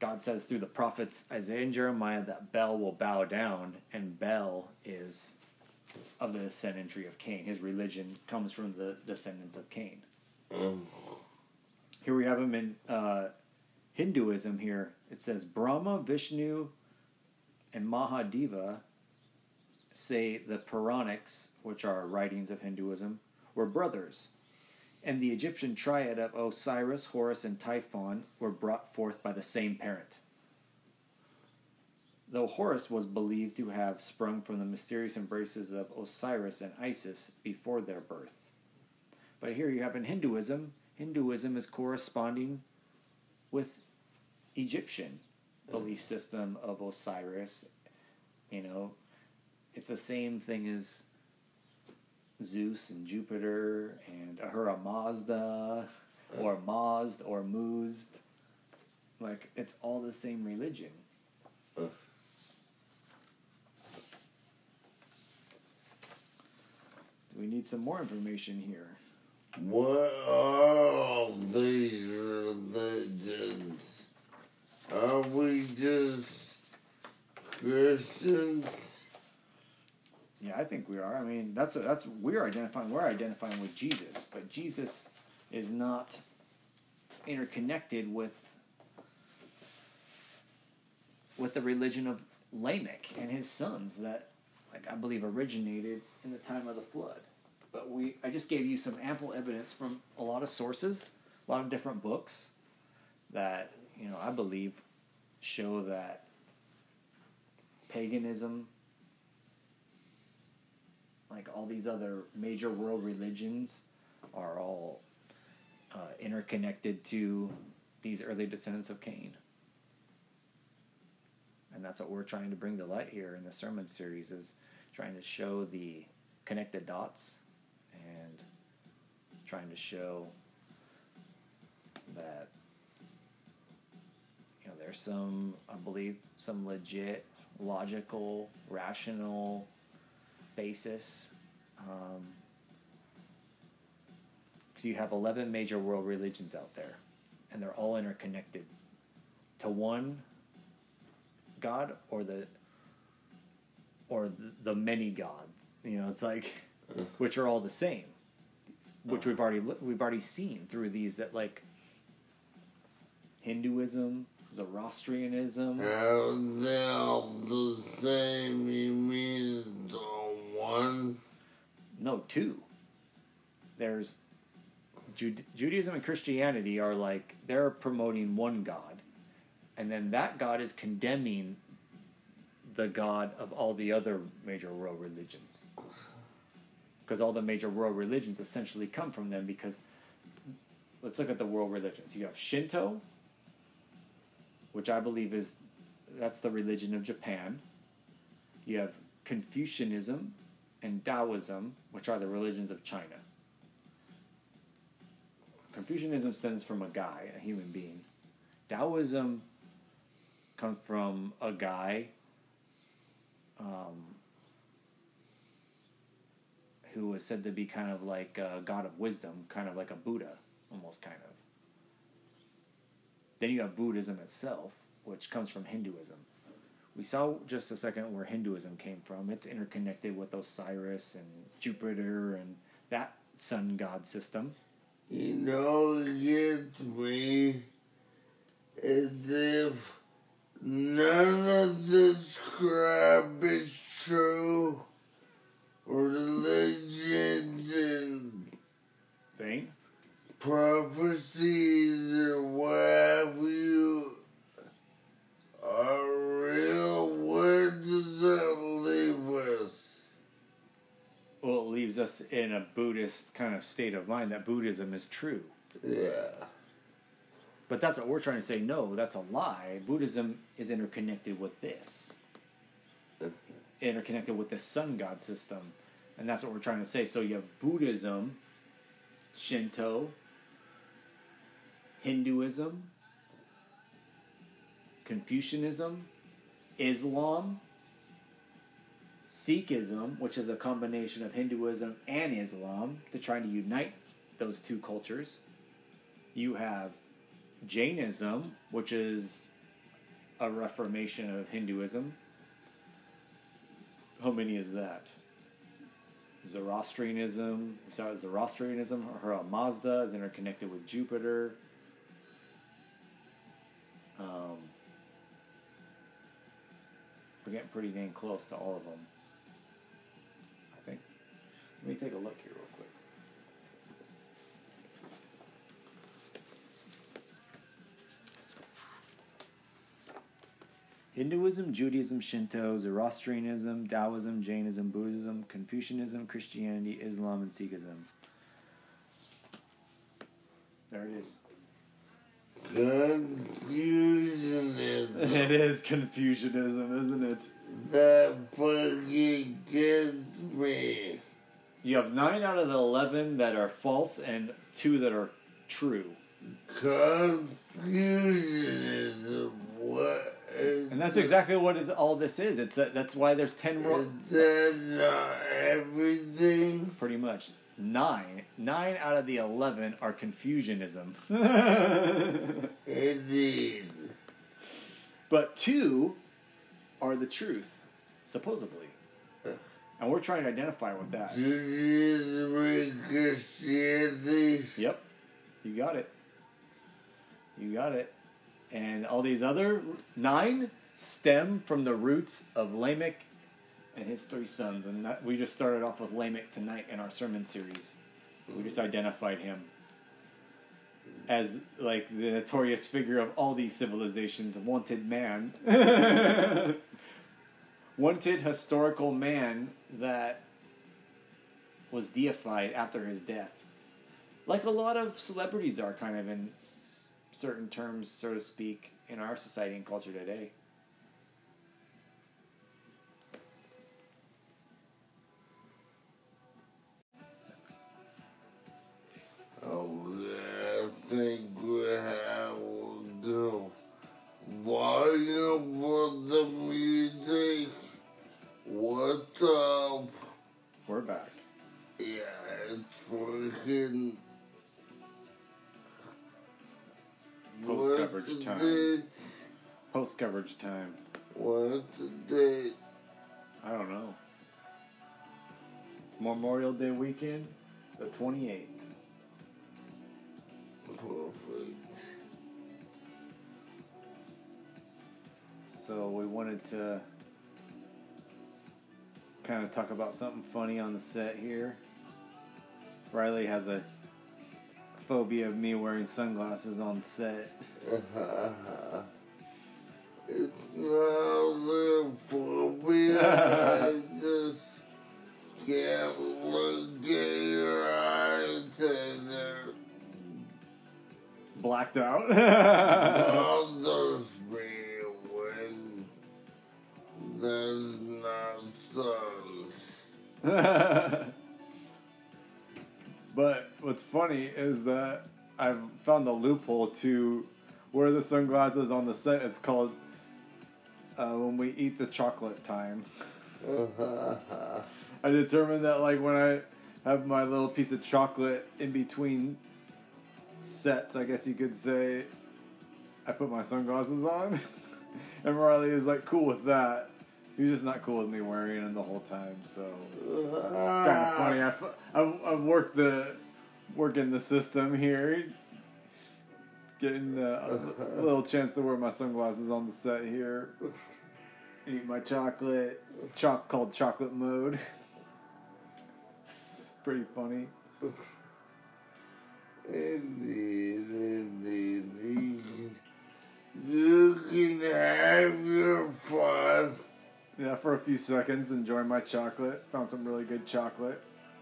God says through the prophets Isaiah and Jeremiah that Bel will bow down, and Bel is of the descendantry of Cain. His religion comes from the descendants of Cain. Mm. Here we have him in uh, Hinduism here. It says Brahma, Vishnu, and Mahadeva, say the Puranics, which are writings of Hinduism, were brothers. And the Egyptian triad of Osiris, Horus, and Typhon were brought forth by the same parent. Though Horus was believed to have sprung from the mysterious embraces of Osiris and Isis before their birth. But here you have in Hinduism, Hinduism is corresponding with Egyptian belief system of Osiris. You know, it's the same thing as Zeus and Jupiter and Ahura Mazda or Mazd or Muzd. Like, it's all the same religion. Uh. We need some more information here. What are all these religions? Are we just Christians? Yeah, I think we are. I mean, that's that's we're identifying. We're identifying with Jesus, but Jesus is not interconnected with with the religion of Lamech and his sons that, like, I believe originated in the time of the flood. But we, I just gave you some ample evidence from a lot of sources, a lot of different books that, you know, I believe show that paganism, like all these other major world religions, are all uh, interconnected to these early descendants of Cain. And that's what we're trying to bring to light here in the sermon series, is trying to show the connected dots and trying to show that, you know, there's some, I believe, some legit, logical, rational basis. Um, 'cause you have eleven major world religions out there, and they're all interconnected to one God or the or the, the many gods. You know, it's like, which are all the same, which we've already we've already seen through these, that like Hinduism, Zoroastrianism. Are they all the same? You mean it's all one? No, two. There's Jude, Judaism and Christianity are like, they're promoting one God, and then that God is condemning the God of all the other major world religions. Because all the major world religions essentially come from them, because let's look at the world religions. You have Shinto, which I believe is, that's the religion of Japan. You have Confucianism and Taoism, which are the religions of China. Confucianism stems from a guy, a human being. Taoism comes from a guy um, who was said to be kind of like a god of wisdom, kind of like a Buddha, almost kind of. Then you have Buddhism itself, which comes from Hinduism. We saw just a second where Hinduism came from. It's interconnected with Osiris and Jupiter and that sun god system. You know, it gets me as if none of this crap is true. Religions and Thing? prophecies or what have you are real. Where does that leave us? Well, it leaves us in a Buddhist kind of state of mind that Buddhism is true. Yeah. But that's what we're trying to say. No, that's a lie. Buddhism is interconnected with this. Interconnected with the sun god system. And that's what we're trying to say. So you have Buddhism, Shinto, Hinduism, Confucianism, Islam, Sikhism, which is a combination of Hinduism and Islam to try to unite those two cultures. You have Jainism, which is a reformation of Hinduism. How many is that? Zoroastrianism, sorry, Zoroastrianism, or Mazda is interconnected with Jupiter. Um, we're getting pretty dang close to all of them, I think. Let me take a look here real quick. Hinduism, Judaism, Shinto, Zoroastrianism, Taoism, Jainism, Buddhism, Confucianism, Christianity, Islam, and Sikhism. There it is. Confucianism. It is Confucianism, isn't it? That fucking gets me. You have nine out of the eleven that are false and two that are true. Confucianism. What is And that's exactly what it, all this is. It's a, that's why there's ten. Ro- Is that not everything? pretty much nine. Nine out of the eleven are Confucianism. Indeed. But two are the truth, supposedly. And we're trying to identify with that. Judaism and Christianity. Yep. You got it. You got it. And all these other nine stem from the roots of Lamech and his three sons. And that, we just started off with Lamech tonight in our sermon series. We just identified him as like the notorious figure of all these civilizations, wanted man. Wanted historical man that was deified after his death. Like a lot of celebrities are kind of in s- certain terms, so to speak, in our society and culture today. Okay, I think we have the volume for the music. What's up? We're back. Yeah, it's freaking. Post coverage What's the time. date? Post coverage time. What's the date? I don't know. It's Memorial Day weekend, the twenty-eighth. Perfect. So we wanted to kind of talk about something funny on the set here. Riley has a phobia of me wearing sunglasses on set. It's not a phobia. I just can't look at your eyes and they're Blacked out. bothers me when there's not sun. But what's funny is that I've found a loophole to wear the sunglasses on the set. It's called uh, when we eat the chocolate time. I determined that like when I have my little piece of chocolate in between sets, I guess you could say, I put my sunglasses on. And Riley is like cool with that. He's just not cool with me wearing them the whole time, so it's kind of funny. I, I, I worked the working the system here, getting uh, a little chance to wear my sunglasses on the set here. Eat my chocolate, choc called chocolate mode. Pretty funny. Indeed, indeed. You can have your fun. Yeah, for a few seconds, enjoy my chocolate. Found some really good chocolate.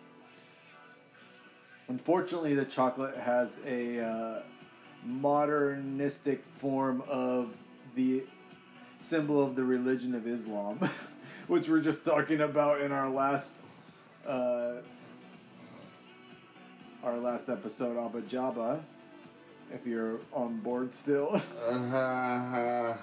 Unfortunately, the chocolate has a uh, modernistic form of the symbol of the religion of Islam, which we're just talking about in our last uh, our last episode, Abba Jabba. If you're on board still. Uh-huh.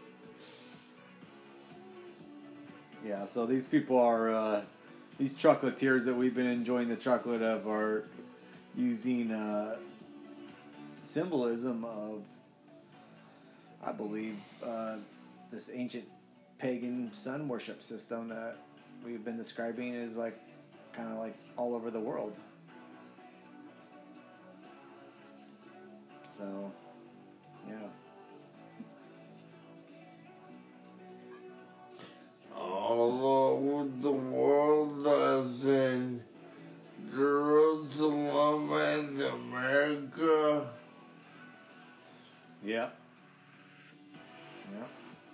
Yeah, so these people are, uh, these chocolatiers that we've been enjoying the chocolate of are using uh, symbolism of, I believe, uh, this ancient pagan sun worship system that we've been describing is like kind of like all over the world. So, yeah. All over the world, as in Jerusalem and America. Yeah. Yeah.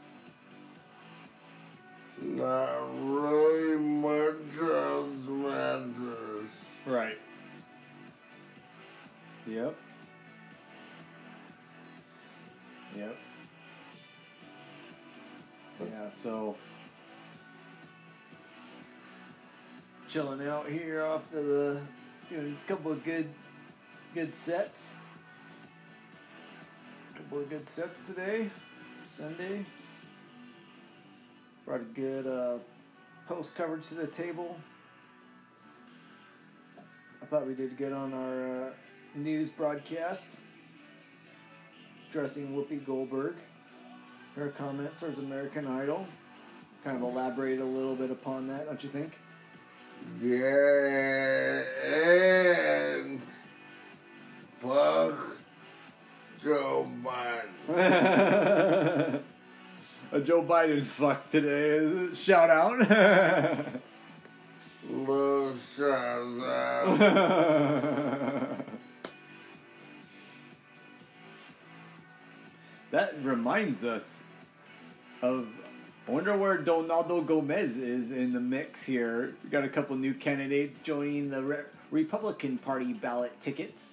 Not really much else matters. Right. Yep. Yep. Yeah, so chilling out here off to the doing a couple of good good sets. Couple of good sets today. Sunday. Brought a good uh, post coverage to the table. I thought we did good on our uh, news broadcast. Addressing Whoopi Goldberg. Her comments towards American Idol. Kind of elaborate a little bit upon that, don't you think? Yeah, and fuck Joe Biden. A Joe Biden fuck today. Shout out. Little shout out. That reminds us of. I wonder where Donaldo Gomez is in the mix here. We got a couple new candidates joining the Re- Republican Party ballot tickets.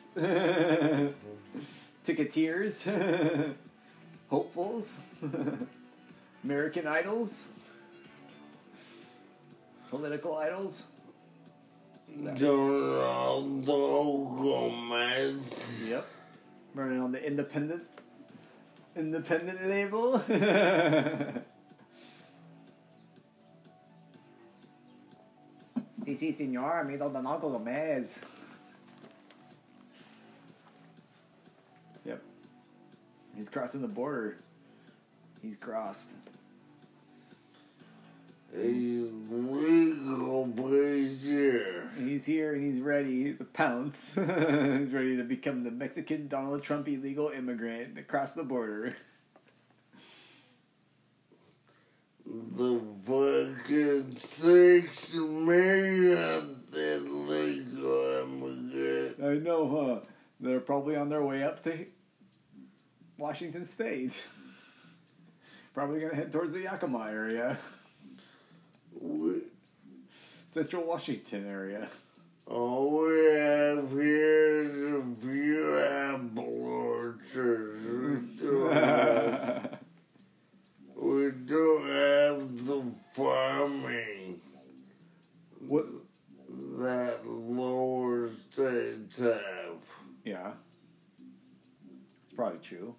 Ticketeers. Hopefuls. American idols. Political idols. Donaldo Gomez. Yep. Running on the independent independent label. Sí, sí, señor, amigo Donaldo Gomez. Yep. He's crossing the border. He's crossed. He's legal, but he's here. He's here and he's ready to pounce. He's ready to become the Mexican Donald Trump illegal immigrant across the border. The fucking six million illegal immigrants. I know, huh? They're probably on their way up to Washington State. Probably gonna head towards the Yakima area. We, Central Washington area. all we have here is a few apple orchards. We don't have, we don't have the farming What? that lower states have. Yeah. It's probably true.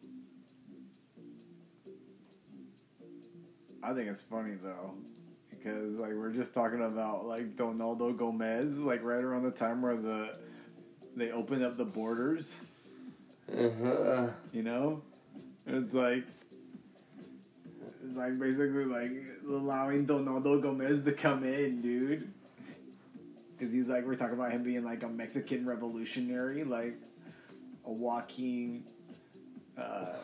I think it's funny though, because like we're just talking about like Donaldo Gomez, like right around the time where the they opened up the borders, Uh-huh. you know, it's like it's like basically like allowing Donaldo Gomez to come in, dude, because he's like we're talking about him being like a Mexican revolutionary, like a walking. Uh,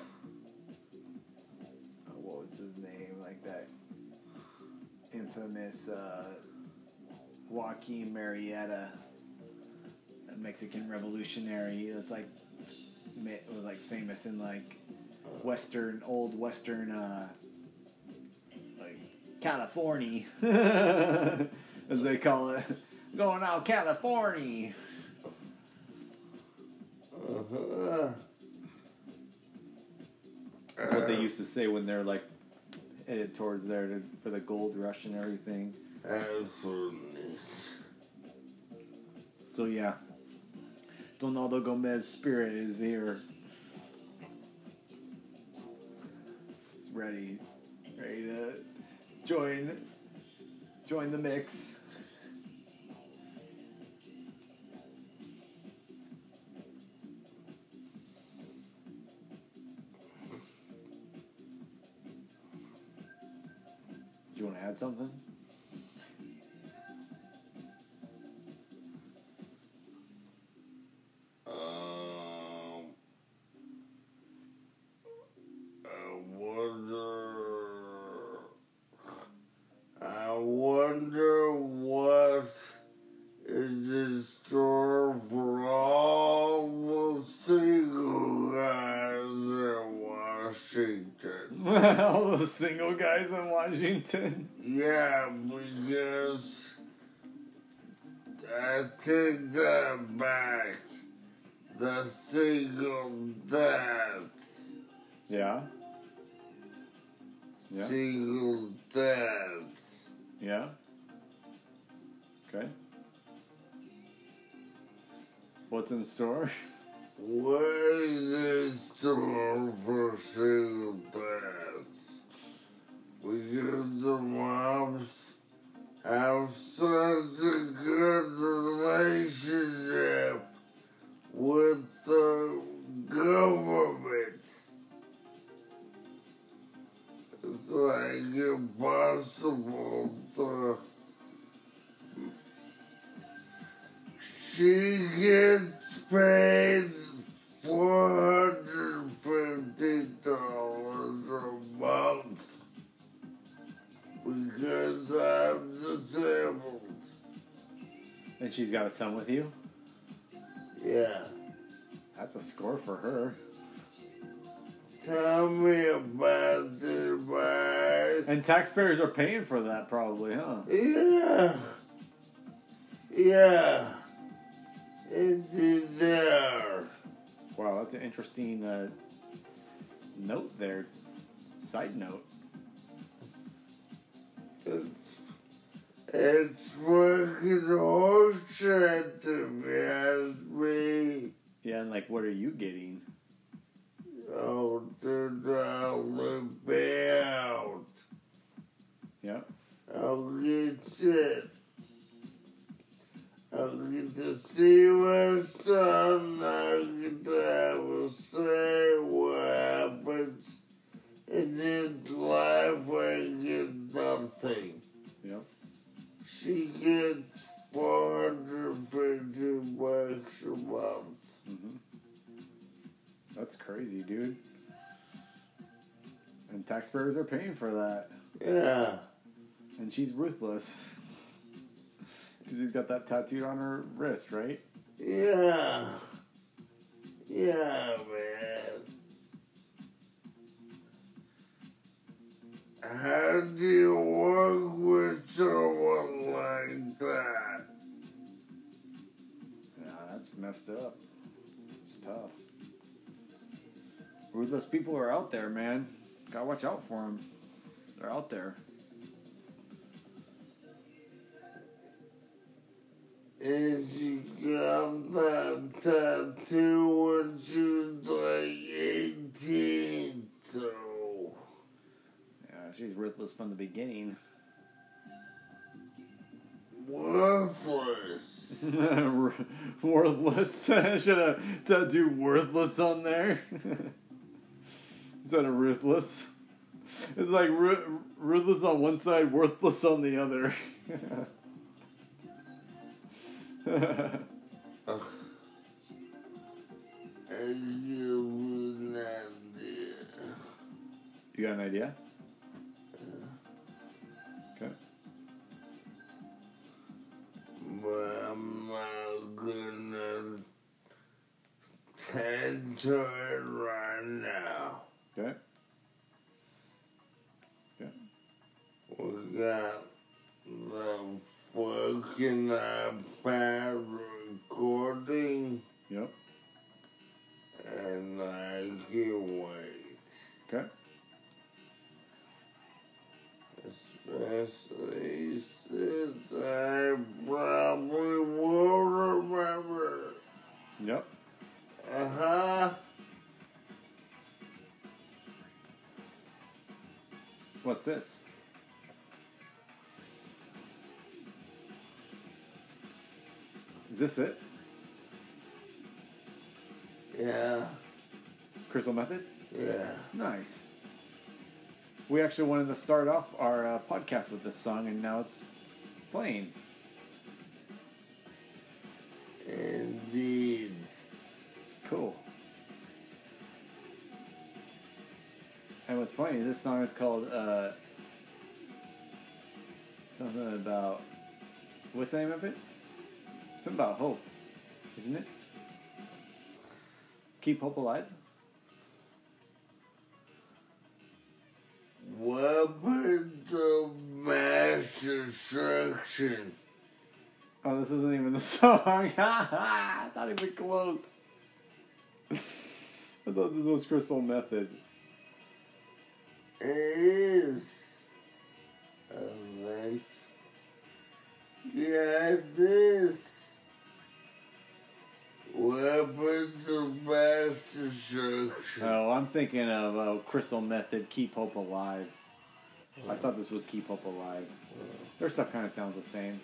what was his name? Like that infamous uh, Joaquin Murrieta, a Mexican revolutionary. It's like it was like famous in like Western, old Western, uh, like California, as they call it, going out California. Uh-huh. What they used to say when they're like headed towards there to, for the gold rush and everything. Absolutely. So yeah, Donaldo Gomez spirit is here. It's ready, ready to join, join the mix. add something? Um, I wonder. I wonder what is in store for all the single guys in Washington. All the single guys in Washington. Yeah, because I take that back. The single dads. Yeah. Yeah. Single dads. Yeah. Okay. What's in store? What is in store for single dads? Because the moms have such a good relationship with the government. It's like impossible to. She gets paid four hundred fifty dollars a month because I'm disabled. And she's got a son with you? Yeah. That's a score for her. Tell me about it, man. And taxpayers are paying for that probably, huh? Yeah. Yeah. It's there. Wow, that's an interesting uh, note there. Side note. It's, it's fucking horseshit if you ask me. Yeah, and like, what are you getting? Oh, the dollar payout. Yeah. I'll get shit. I'll get to see my son. I'll get to have a say what happens in his life. I get nothing. Yep. She gets four hundred fifty bucks a month. Mm-hmm. That's crazy, dude. And taxpayers are paying for that. Yeah. And she's ruthless. Because she's got that tattooed on her wrist, right? Yeah. Yeah, man. How do you work with someone like that? Yeah, that's messed up. It's tough. Ruthless people are out there, man. Gotta watch out for them. They're out there. And she got that tattoo when she was like eighteen, so. Yeah, she's ruthless from the beginning. Worthless. Worthless. Should have tattooed worthless on there. Instead of ruthless. It's like ru- ruthless on one side, worthless on the other. I give you an idea. You got an idea? Okay. But I'm not gonna tend to it right now. Okay. Okay. We got the fucking iPad recording, Yep. and I can wait. Okay. Especially since I probably will remember. Yep. Uh-huh. What's this? Is this it? Yeah. Crystal Method? Yeah. Nice. We actually wanted to start off our uh, podcast with this song, and now it's playing. Indeed. Cool. And what's funny, this song is called uh, something about, what's the name of it? Something about hope, isn't it? Keep Hope Alive? Weapons of mass destruction. Oh, this isn't even the song. Not even close. I thought this was Crystal Method. It is. I like. Yeah, this. Weapons of mass destruction. Oh, I'm thinking of uh, Crystal Method, Keep Hope Alive. I thought this was Keep Hope Alive. Their stuff kind of sounds the same.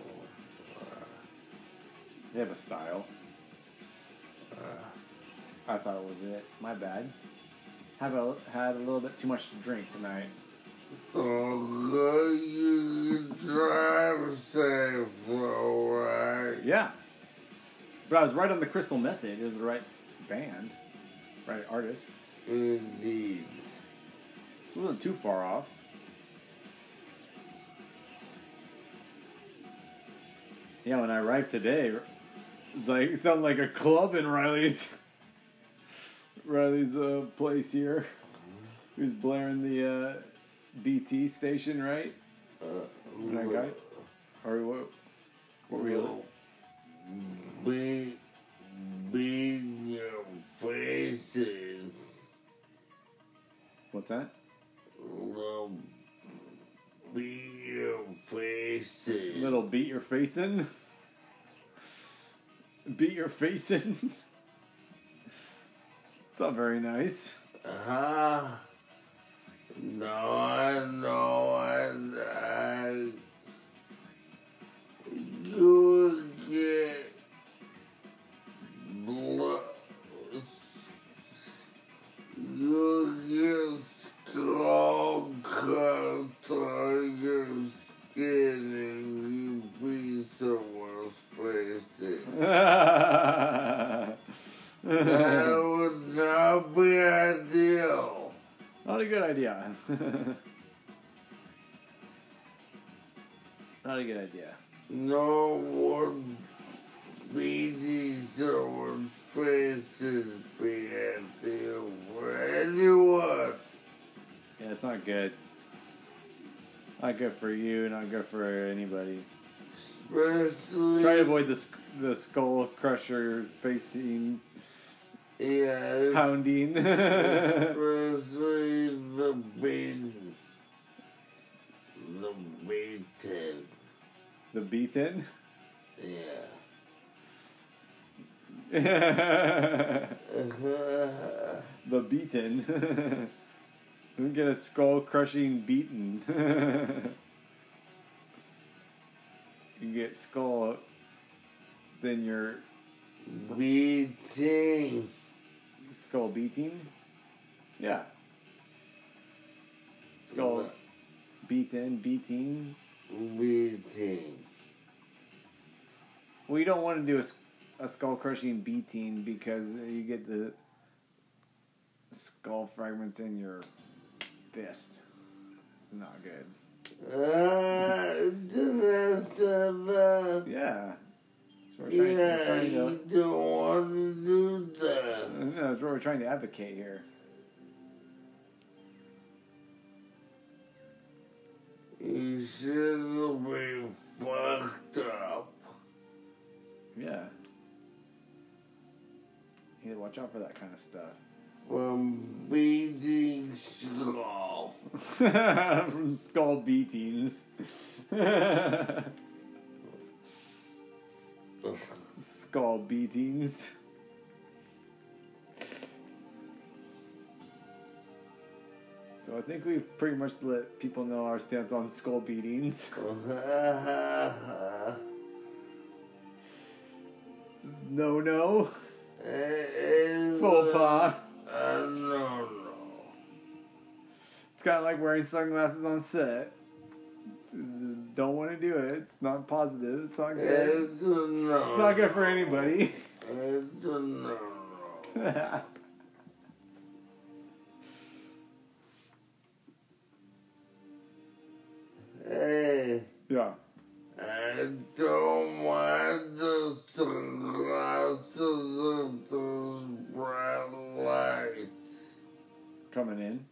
They have a style. I thought it was it. My bad. Have a, had a little bit too much to drink tonight. Oh, you drive safe, alright? Yeah. But I was right on the Crystal Method. It was the right band. Right artist. Indeed. So it wasn't too far off. Yeah, when I arrived today, it's like it sounded like a club in Riley's Riley's uh, place here. He was blaring the uh, B T station, right? Uh, When I got it? Or what? What were you? Be, be your face in. What's that? Little be your face in. Little beat your face in? Beat your face in? It's not very nice. Uh-huh. No, I know, I, I, you get blood, you get skull cuts on your skin and you be someone's face in. That would not be ideal. Not a good idea. Not a good idea. No one beating someone's face is be ideal for anyone. Yeah, it's not good. Not good for you, not good for anybody. Especially. Try to avoid the, sk- the skull crushers facing, Yeah. pounding. Especially the beaten. The beaten. The beaten? Yeah. The beaten. We get a skull crushing beaten. You get skull in your Beating. skull beating. Yeah. Skull beaten, beating. Beating. Well, you don't want to do a, s- a skull crushing beating because you get the skull fragments in your fist. It's not good. Uh, didn't I say that? Yeah. That's what we're trying, we're Yeah, trying you to, don't want to do that. no, that's what we're trying to advocate here. You shouldn't be fucked up. Yeah. You need to watch out for that kind of stuff. From beating skull. From skull beatings. Skull beatings. So I think we've pretty much let people know our stance on skull beatings. No, no. Faux pas. Uh, no, no. It's kind of like wearing sunglasses on set. Don't want to do it. It's not positive. It's not good. It's, no, It's not good for anybody. It's a no. Hey, Yeah. I don't want the sunglasses of those bright lights. Coming in.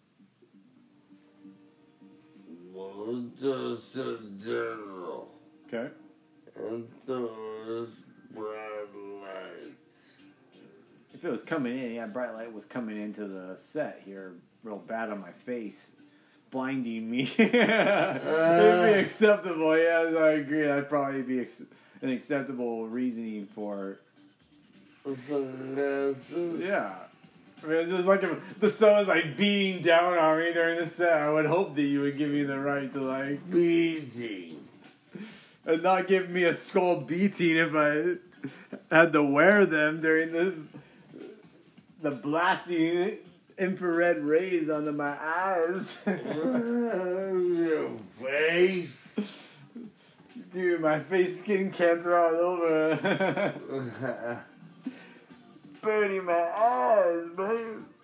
Well, just in general. Okay. And those bright lights. If it was coming in, yeah, bright light was coming into the set here, real bad on my face, blinding me. It'd be acceptable. Yeah, I agree. That'd probably be ex- an acceptable reasoning for. Sunglasses. Yeah. I mean, it's just like if the sun was like beating down on me during the set, I would hope that you would give me the right to like Beating. and not give me a skull beating if I had to wear them during the the blasting infrared rays onto my eyes. Your face. Dude, my face skin cancer all over. Burning my eyes, man.